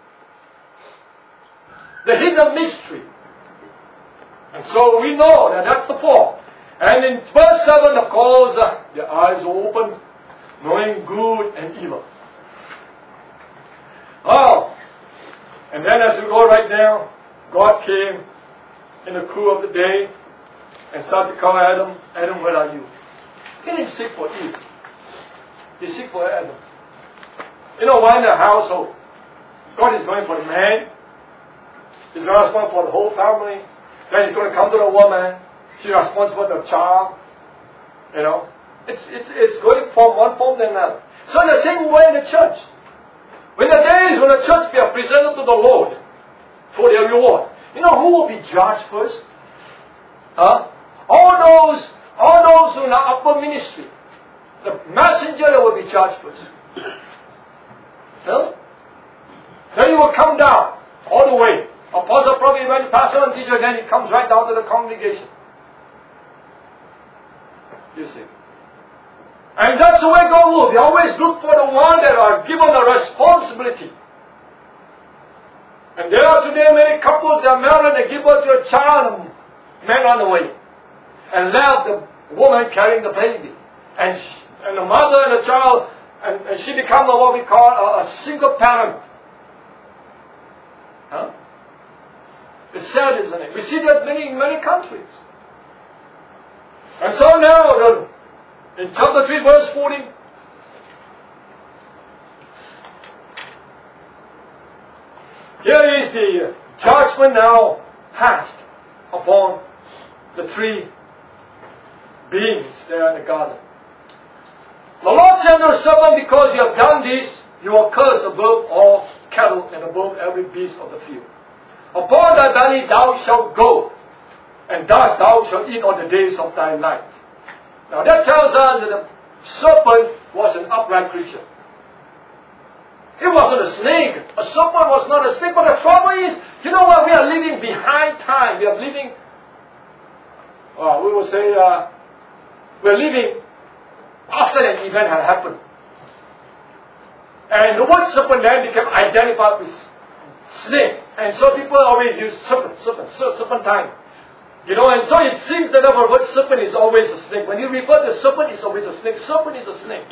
the hidden mystery. And so we know that that's the point. And in verse seven, of course, uh, the eyes are opened, knowing good and evil. Oh, and then as we go right now, God came in the cool of the day and started to call Adam, Adam, where are you? He didn't seek for Eve. He seek for Adam. You know, why in the household, God is going for the man. He's responsible for the whole family. Then He's going to come to the woman. She's responsible for the child. You know, it's it's it's going from one form to another. So in the same way in the church, when the days when the church be presented to the Lord for their reward, you know who will be judged first? Huh? All those, all those who in the upper ministry, the messenger will be judged first. Huh? Then He will come down all the way. Apostle probably when he pastor and teacher, then he comes right down to the congregation. You see. And that's the way God will. They always look for the one that are given the responsibility. And there are today many couples, they are married, they give birth to a child, and men run away. And left the woman carrying the baby. And, she, and the mother and the child, and, and she becomes what we call a, a single parent. Huh? It's sad, isn't it? We see that many in many countries. And so now, the, in chapter three, verse forty, here is the judgment now passed upon the three beings there in the garden. The Lord said to the serpent, because you have done this, you are cursed above all cattle and above every beast of the field. Upon thy belly thou shalt go, and thus thou shalt eat all the days of thy life. Now that tells us that the serpent was an upright creature. It wasn't a snake. A serpent was not a snake. But the trouble is, you know what? We are living behind time. We are living, well, we will say, uh, we are living after an event had happened. And the word serpent then became identified with snake. And so people always use serpent, serpent, serpent time. You know, and so it seems that the word serpent is always a snake. When you refer to serpent, it's always a snake. Serpent is a snake.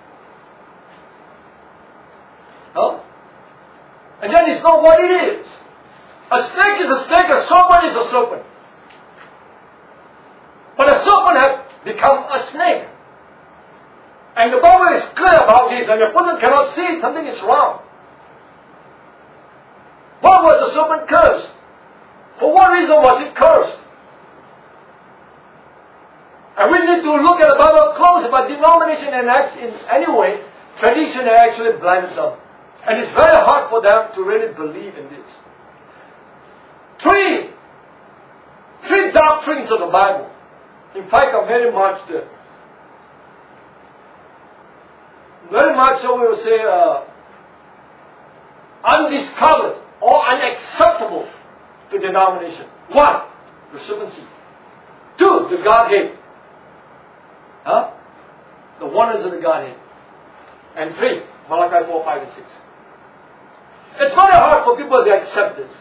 Huh? And then it's not what it is. A snake is a snake, a serpent is a serpent. But a serpent has become a snake. And the Bible is clear about this, and the person cannot see something is wrong. Why was the serpent cursed? For what reason was it cursed? And we need to look at the Bible closely, but denomination and in any way, tradition actually blinded them. And it's very hard for them to really believe in this. Three, three doctrines of the Bible. In fact, are very much the, very much so we will say uh, undiscovered or unacceptable to denomination. One, the serpent seed. Two, the Godhead. Huh? The oneness of the Godhead. And three, Malachi four, five, and six. It's very hard for people to accept this.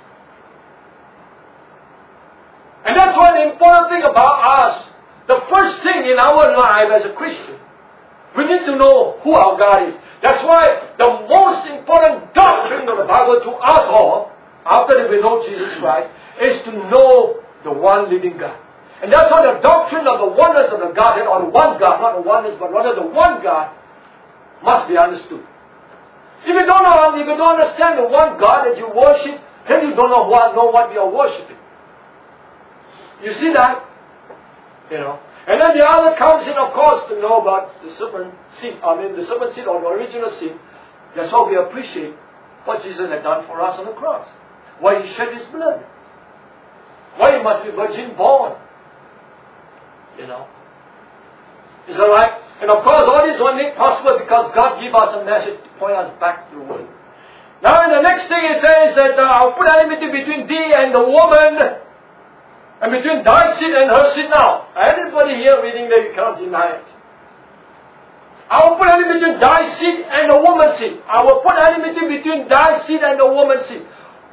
And that's one important thing about us. The first thing in our life as a Christian, we need to know who our God is. That's why the most important doctrine of the Bible to us all after we know Jesus Christ, is to know the one living God. And that's why the doctrine of the oneness of the Godhead, or the one God, not the oneness, but rather the one God, must be understood. If you don't know, if you don't understand the one God that you worship, then you don't know what, know what you are worshiping. You see that? You know. And then the other comes in, of course, to know about the serpent seed. I mean, the serpent seed or the original seed. That's why we appreciate what Jesus had done for us on the cross. Why He shed His blood. Why He must be virgin born. You know. Is that right? And of course, all this was made possible because God gave us a message to point us back to the Word. Now, in the next thing He says that uh, I'll put enmity between thee and the woman, and between thy seed and her seed. Now, everybody here reading that, you cannot deny it. I will put enmity between thy seed and the woman's seed. I will put enmity between thy seed and the woman's seed.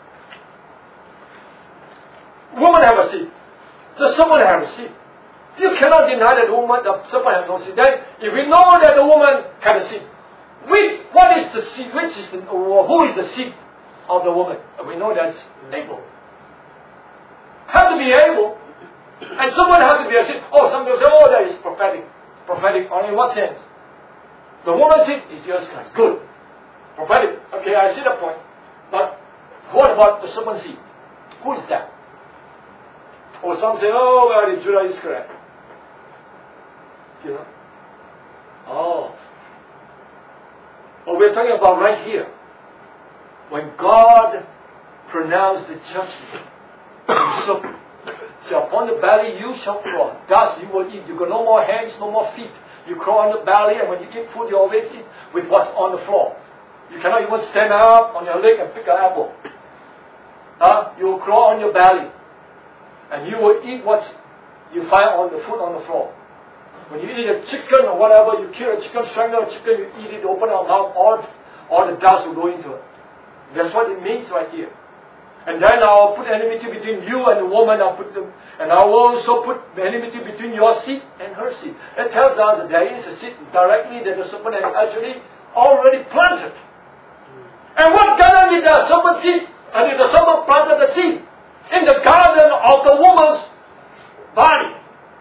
Woman have a seed. The serpent have a seed. You cannot deny that the woman, the serpent has no seed. Then, if we know that the woman had a seed, which, what is the seed? Which is the, who is the seed of the woman? We know that's Abel. Have to be able, and someone has to be a seed. Oh, some people say, oh, that is prophetic. Prophetic, only in what sense? The woman's seed is Jesus Christ. Good. Prophetic. Okay, I see the point. But what about the serpent seed? Who is that? Or some say, oh, well, Judah is correct. You know? Oh. But we're talking about right here. When God pronounced the judgment, so, so upon the belly you shall crawl. Thus you will eat. You got no more hands, no more feet. You crawl on the belly, and when you eat food, you always eat with what's on the floor. You cannot even stand up on your leg and pick an apple. Huh? You will crawl on your belly. And you will eat what you find on the food on the floor. When you eat a chicken or whatever, you kill a chicken, strangle a chicken, you eat it, open your mouth, all, all the dust will go into it. That's what it means right here. And then I'll put enmity between you and the woman, I'll put them, and I will also put enmity between your seed and her seed. That tells us that there is a seed directly that the serpent has actually already planted. And what garden did the serpent seed? And did the serpent planted the seed? In the garden of the woman's body.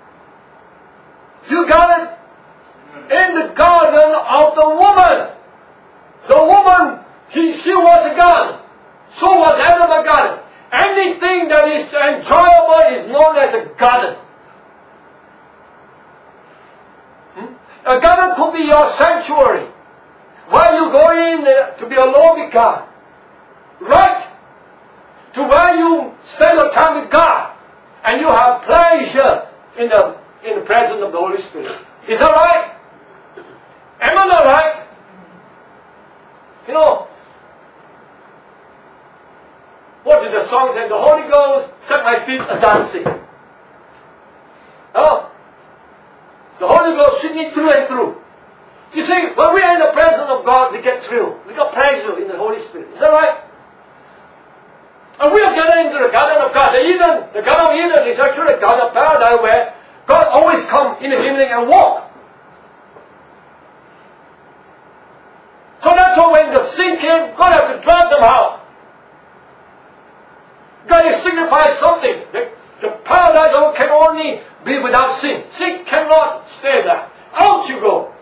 You got it? In the garden of the woman. The woman, he, she was a garden. So was Adam a garden. Anything that is enjoyable is known as a garden. Hmm? A garden could be your sanctuary, where you go in to be alone with God. Right? To where you spend your time with God, and you have pleasure in the in the presence of the Holy Spirit. Is that right? Am I not right? You know, what did the song say? The Holy Ghost set my feet a dancing. Oh, the Holy Ghost sweep me through and through. You see, when we are in the presence of God, we get thrilled. We get pleasure in the Holy Spirit. Is that right? And we are getting into the garden of God. The Eden, the garden of Eden is actually a garden of paradise where God always comes in the evening and walk. So that's why when the sin came, God had to drive them out. God signifies something. The, the paradise can only be without sin. Sin cannot stay there. Out you go.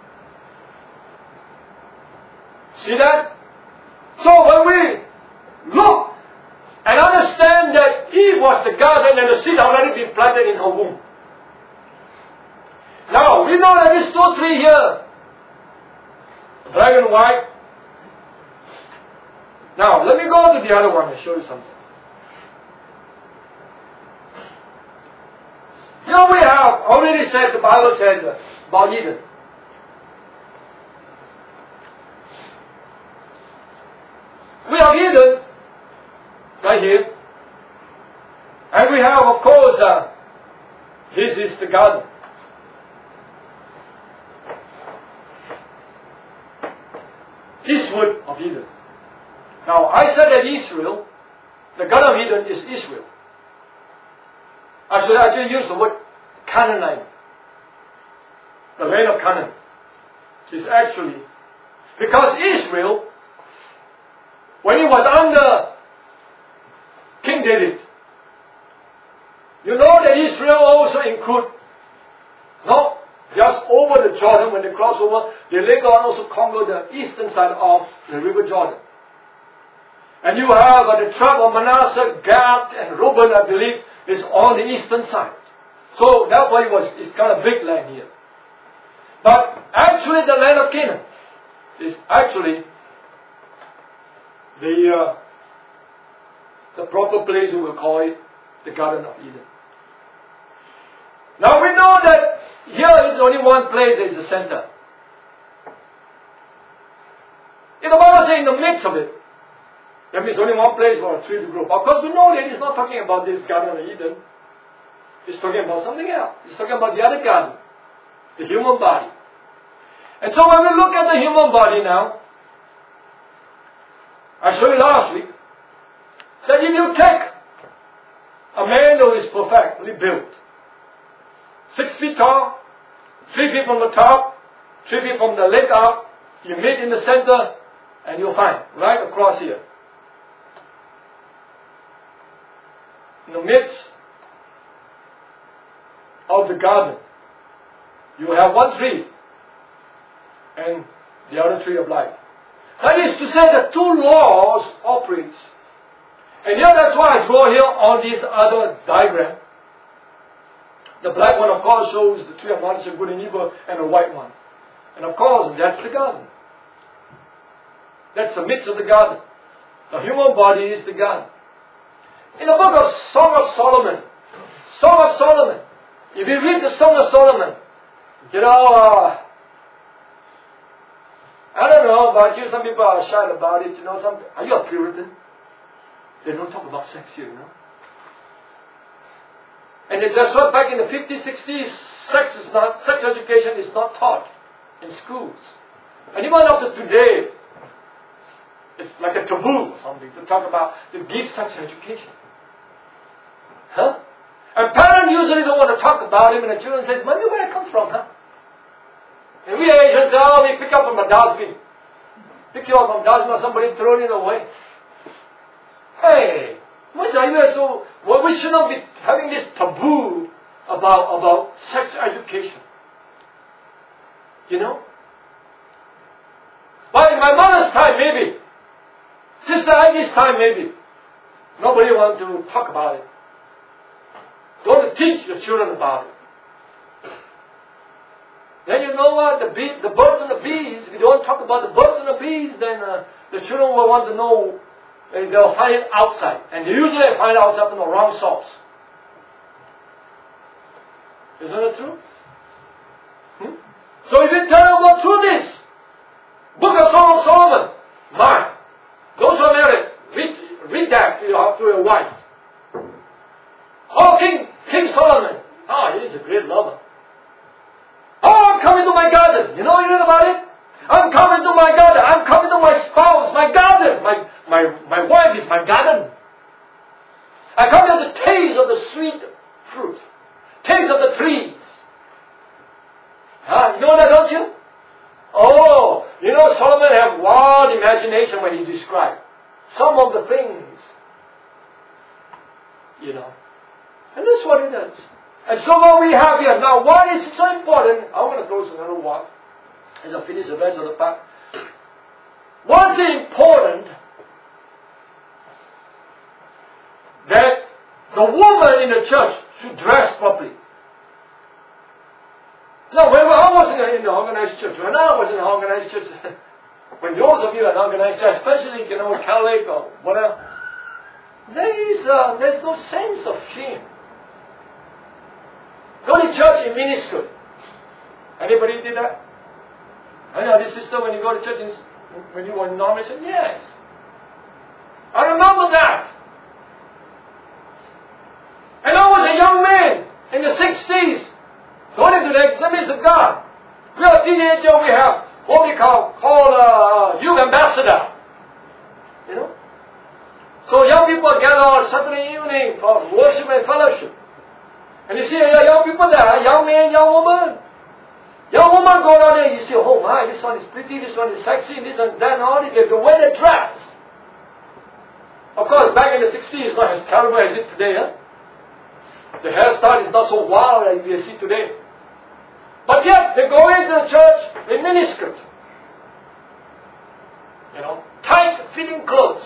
See that? So when we look and understand that Eve was the garden and the seed had already been planted in her womb. Now, we know that these two three here, black and white. Now, let me go to the other one and show you something. Here we have already said, the Bible said about Eden. We have Eden right here. And we have, of course, uh, this is the garden. Eastward of Eden. Now, I said that Israel, the Garden of Eden is Israel. I should actually use the word Canaanite. The land of Canaan is actually, because Israel, when it was under king David. You know that Israel also include, not just over the Jordan when they cross over, they later on also conquer the eastern side of the river Jordan. And you have uh, the tribe of Manasseh, Gad, and Reuben, I believe, is on the eastern side. So therefore it was, it's kind of big land here. But actually the land of Canaan is actually the, uh, the proper place we will call it the Garden of Eden. Now we know that here is only one place that is the center. In the Bible says in the midst of it, that means only one place for a tree to grow. Of course we know that it's not talking about this Garden of Eden. It's talking about something else. It's talking about the other garden, the human body. And so when we look at the human body now, I showed you last week, that if you take a man who is perfectly built, six feet tall, three feet from the top, three feet from the leg up, you meet in the center, and you'll find, right across here. In the midst of the garden, you have one tree, and the other tree of life. That is to say that two laws operate. And here that's why I draw here on this other diagram. The black one, of course, shows the tree of knowledge of good and evil, and the white one. And of course, that's the garden. That's the midst of the garden. The human body is the garden. In the book of Song of Solomon, Song of Solomon, if you read the Song of Solomon, you know, uh, I don't know about you, some people are shy about it, you know, some, are you a Puritan? They don't talk about sex here, you know. And it's just what back in the fifties, sixties, sex is not, sex education is not taught in schools. And even up to today, it's like a taboo or something to talk about, to give sex education. Huh? And parents usually don't want to talk about it when the children says, Mommy, where I come from, huh? And we Asians say, oh, we pick up from a dustbin. Pick you up from a dustbin or somebody throw it away. Hey, what are you so, well, we should not be having this taboo about, about sex education. You know? But in my mother's time, maybe. Sister Ivy's time, maybe. Nobody wants to talk about it. Don't teach your children about it. Then you know what? The, bee, the birds and the bees, if you don't talk about the birds and the bees, then uh, the children will want to know, and they'll find it outside. And they usually find it outside from the wrong source. Isn't it true? Hmm? So if you tell them about through this, Book of Song of Solomon, mine. Those who are married, read, read that to your, to your wife. Oh, King, King Solomon. Oh, he's a great lover. Oh, I'm coming to my garden. You know you read about it? I'm coming to my garden. I'm coming to my spouse, my garden. My, my, my wife is my garden. I come here to taste of the sweet fruit. Taste of the trees. Huh? You know that, don't you? Oh, you know Solomon had wild imagination when he described some of the things. You know. And that's what it is. And so what we have here, now why is it so important? I'm going to close another one as I finish the rest of the part. Why is it important that the woman in the church should dress properly? Now, when I was in the organized church, when I was in the organized church, when those of you are in organized church, especially, you know, Catholic or whatever, there is, uh, there's no sense of shame. Go to church in miniskirt. Anybody did that? I know this sister, when you go to church, in, when you were in normal, said, yes. I remember that. And I was a young man in the sixties, going into the Assemblies of God. We are teenagers, we have what we call, call uh, youth ambassador. You know? So young people gather on Saturday evening for worship and fellowship. And you see young people there, young man, young woman. Young woman go down there, you see, oh my, this one is pretty, this one is sexy, this one, that, and all this. The way they're dressed. Of course, back in the sixties, it's not as terrible as it today. Huh? The hairstyle is not so wild as we see today. But yet, they go into the church in miniskirt. You know, tight-fitting clothes.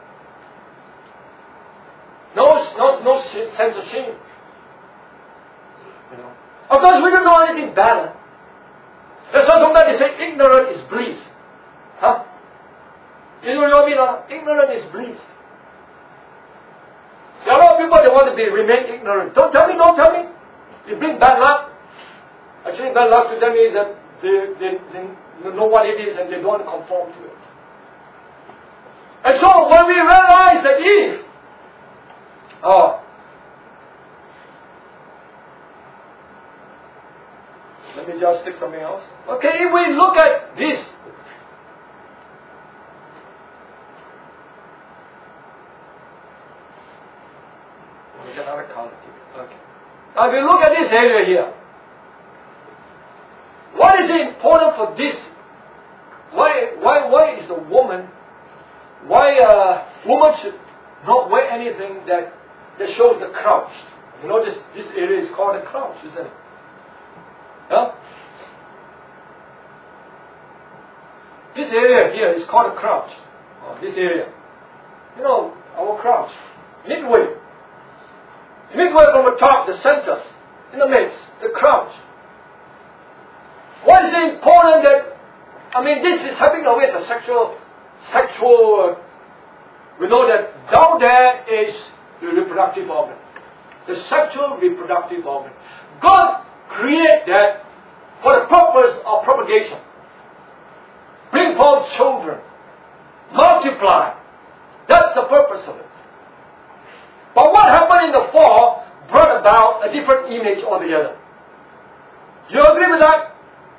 No, no, no sense of shame. You know. Of course, we don't know anything better. That's why sometimes they say ignorant is bliss. Huh? You know what I mean? Huh? Ignorant is bliss. There are a lot of people that want to be remain ignorant. Don't tell me, don't tell me. You bring bad luck. Actually, bad luck to them is that they, they, they know what it is and they don't conform to it. And so when we realize that Eve, oh, let me just take something else. Okay, if we look at this, we get another color. Okay. Now, if we look at this area here, what is important for this? Why, why, why is the woman? Why a woman should not wear anything that that shows the crouch? You know, this this area is called the crouch, isn't it? Huh? This area here is called a crouch. Oh, this area. You know, our crouch. Midway. Midway from the top, the center, in the midst, the crouch. What is important that, I mean, this is having away as a sexual, sexual, uh, we know that down there is the reproductive organ. The sexual reproductive organ. God created that for the purpose of propagation. Bring forth children. Multiply. That's the purpose of it. But what happened in the fall brought about a different image altogether. You agree with that?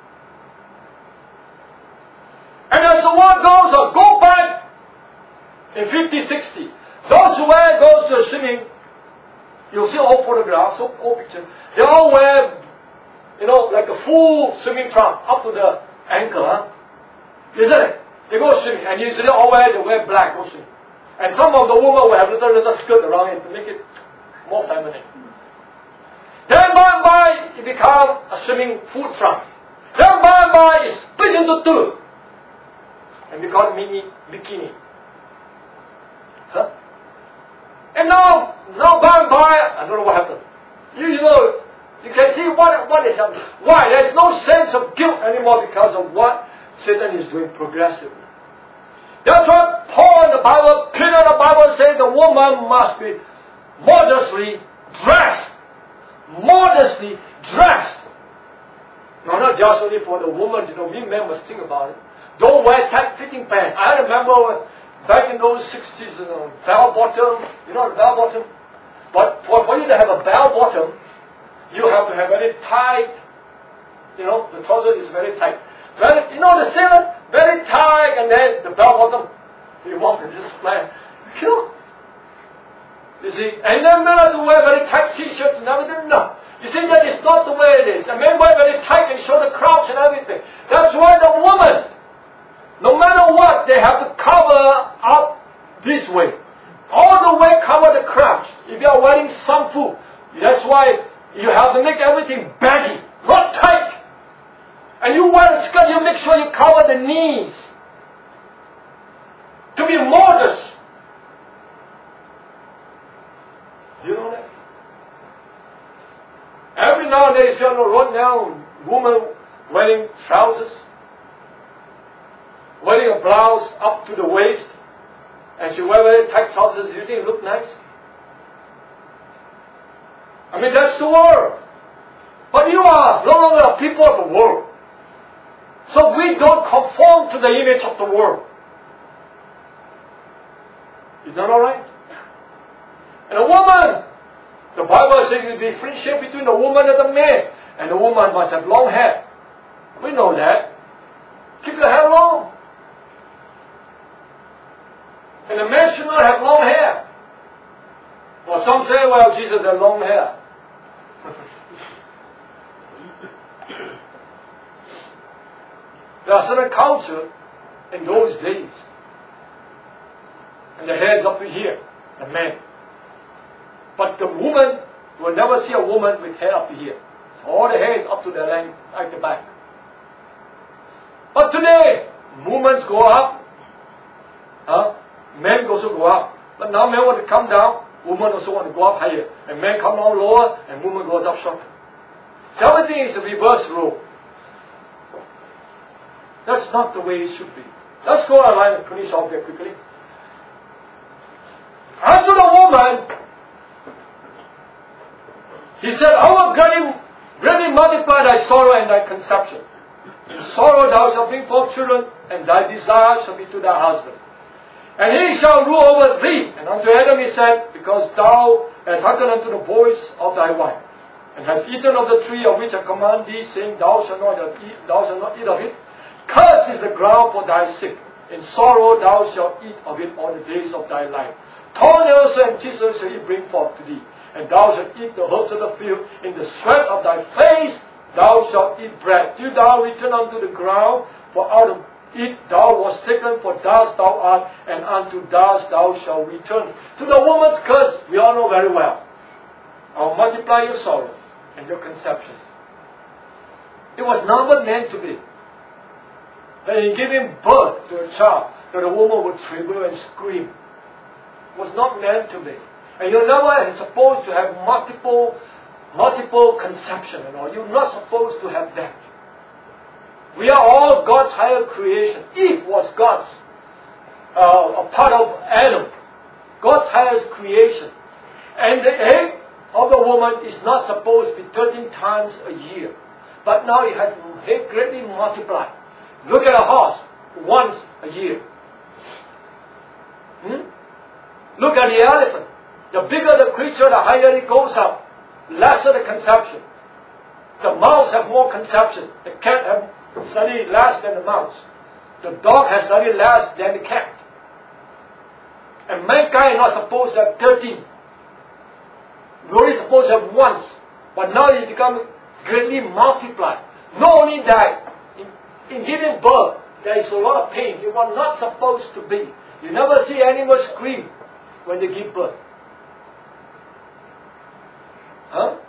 And as the word goes on, go back in fifty, sixty. Those who wear goes to swimming, you'll see all photographs, all pictures. They all wear, you know, like a full swimming trunk up to the ankle, huh? Isn't it? They go swimming, and usually all wear, they wear black, go swimming. And some of the women will have little, little skirt around it to make it more feminine. Then by and by, it becomes a swimming full trunk. Then by and by, it split into two. And we call it mini bikini. Huh? And now, now by and by, I don't know what happened. You, you know, you can see what, what is happening. Why? There's no sense of guilt anymore because of what Satan is doing progressively. That's why Paul in the Bible, Peter in the Bible says the woman must be modestly dressed. Modestly dressed. Now, not just only for the woman, you know, we men must think about it. Don't wear tight-fitting pants. I remember back in those sixties, you know, bell bottom, you know, bell bottom. But for, for you to have a bell bottom, you have to have very tight, you know, the trouser is very tight. Very, you know, the sailor, very tight, and then the bell bottom, you walk in this plan. You know, you see, and then men have to wear very tight t-shirts and everything. No. You see, that is not the way it is. And men wear very tight and show the crouch and everything. That's why the woman, no matter what, they have to cover up this way. All the way cover the crouch. If you are wearing some food, that's why you have to make everything baggy, not tight. And you wear a skirt, you make sure you cover the knees. To be modest. You know that? Every nowadays, you know, right now, women wearing trousers, wearing a blouse up to the waist, and she wear very tight trousers. You think it look nice? I mean, that's the world. But you are no longer a people of the world. So we don't conform to the image of the world. Is that alright? And a woman, the Bible says you differentiate between the woman and the man. And the woman must have long hair. We know that. Keep your hair long. And the man should not have long hair. Well, some say, well, Jesus had long hair. There are certain culture in those days. And the hair is up to here, the man. But the woman, you will never see a woman with hair up to here. So all the hair is up to the length, like the back. But today, women go up, huh? Men also go up. But now men want to come down, women also want to go up higher. And men come down lower, and women goes up shorter. So everything is a reverse rule. That's not the way it should be. Let's go online and finish off there quickly. Unto the woman, he said, I will greatly, greatly multiply thy sorrow and thy conception. In sorrow thou shalt bring forth children, and thy desire shall be to thy husband. And he shall rule over thee. And unto Adam he said, because thou hast hearkened unto the voice of thy wife, and hast eaten of the tree of which I command thee, saying, Thou shalt not eat, thou shalt not eat of it. Cursed is the ground for thy sake. In sorrow thou shalt eat of it all the days of thy life. Thorn also and thistles shall he bring forth to thee. And thou shalt eat the herbs of the field. In the sweat of thy face thou shalt eat bread, till thou return unto the ground. For out of it thou wast taken, for dust thou art, and unto dust thou shalt return. To the woman's curse, we all know very well. I will multiply your sorrow and your conception. It was never meant to be that in giving birth to a child, that a woman would tremble and scream. It was not meant to be. And you're never supposed to have multiple, multiple conception and all. You're not supposed to have that. We are all God's higher creation. Eve was God's, uh, a part of Adam. God's highest creation. And the egg of the woman is not supposed to be thirteen times a year. But now it has greatly multiplied. Look at a horse once a year. Hmm? Look at the elephant. The bigger the creature, the higher it goes up. Lesser the conception. The mouse have more conception. The cat have slightly less than the mouse. The dog has slightly less than the cat. And mankind is not supposed to have thirteen. We're only supposed to have once. But now it's become greatly multiplied. Not only that, in, in giving birth, there is a lot of pain. You are not supposed to be. You never see animals scream when they give birth. Huh?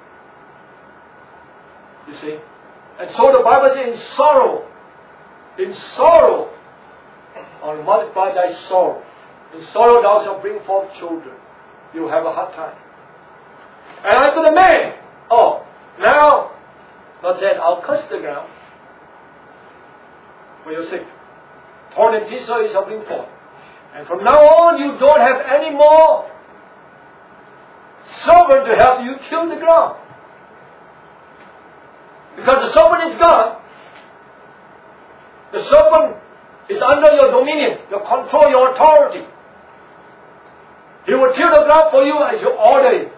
You see? And so the Bible says, in sorrow, in sorrow, I will multiply thy sorrow. In sorrow thou shalt bring forth children. You will have a hard time. And unto the man, oh, now, God said, I'll curse the ground for your sake. Thorn and thistle is shall bring forth. And from now on, you don't have any more servant to help you till the ground. Because the serpent is gone. The serpent is under your dominion, your control, your authority. He will till the ground for you as you order it.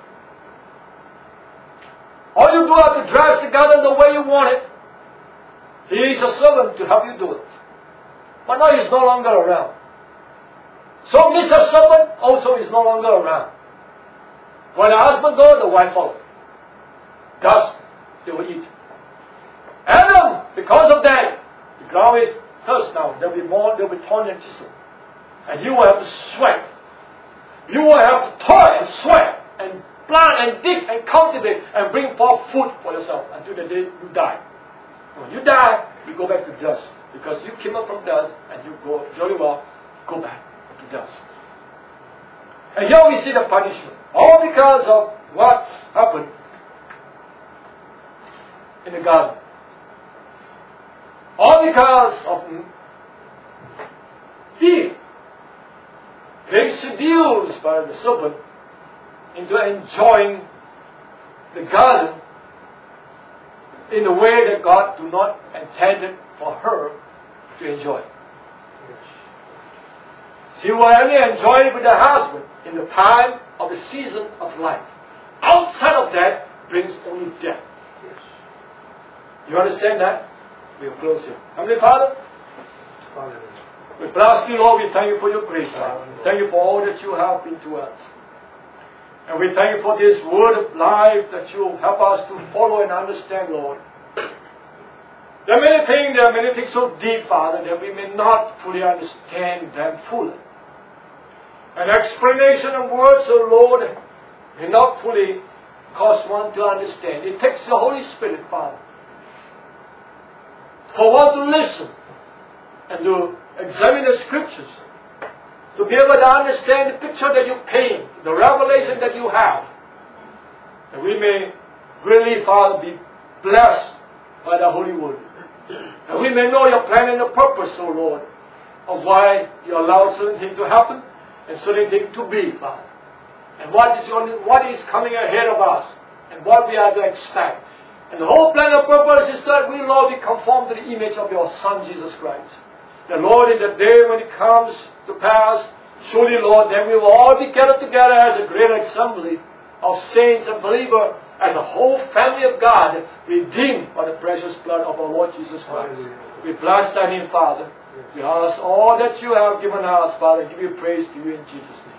All you do is to dress the garden the way you want it. He is a servant to help you do it. But now he is no longer around. So Mister Serpent also is no longer around. When the husband goes, the wife follows. Thus, they will eat. Adam, because of that, the ground is cursed now. There will be more, there will be thorn and thistle. And you will have to sweat. You will have to toil and sweat and plant and dig and cultivate and bring forth food for yourself until the day you die. When you die, you go back to dust. Because you came up from dust and you go, jolly well, go back to dust. And here we see the punishment. All because of what happened in the garden. All because of Eve being seduced by the serpent into enjoying the garden in the way that God do not intended for her to enjoy. She will only enjoy it with her husband in the time of the season of life. Outside of that brings only death. You understand that? We'll close here. Heavenly Father, we bless you, Lord. We thank you for your grace, Lord. Thank you for all that you have been to us. And we thank you for this word of life that you help us to follow and understand, Lord. There are many things, there are many things so deep, Father, that we may not fully understand them fully. An explanation of words, O Lord, may not fully cause one to understand. It takes the Holy Spirit, Father, for one to listen and to examine the Scriptures, to be able to understand the picture that you paint, the revelation that you have, that we may really, Father, be blessed by the Holy Word. And we may know your plan and the purpose, O Lord, of why you allow certain things to happen and certain things to be, Father. And what is, on, what is coming ahead of us and what we are to expect. And the whole plan and purpose is that we, Lord, be conformed to the image of your Son, Jesus Christ. The Lord, in the day when it comes to pass, surely, Lord, then we will all be gathered together as a great assembly of saints and believers, as a whole family of God, redeemed by the precious blood of our Lord Jesus Christ. Hallelujah. We bless thy name, Father. We ask all that you have given us, Father, and give you praise to you in Jesus' name.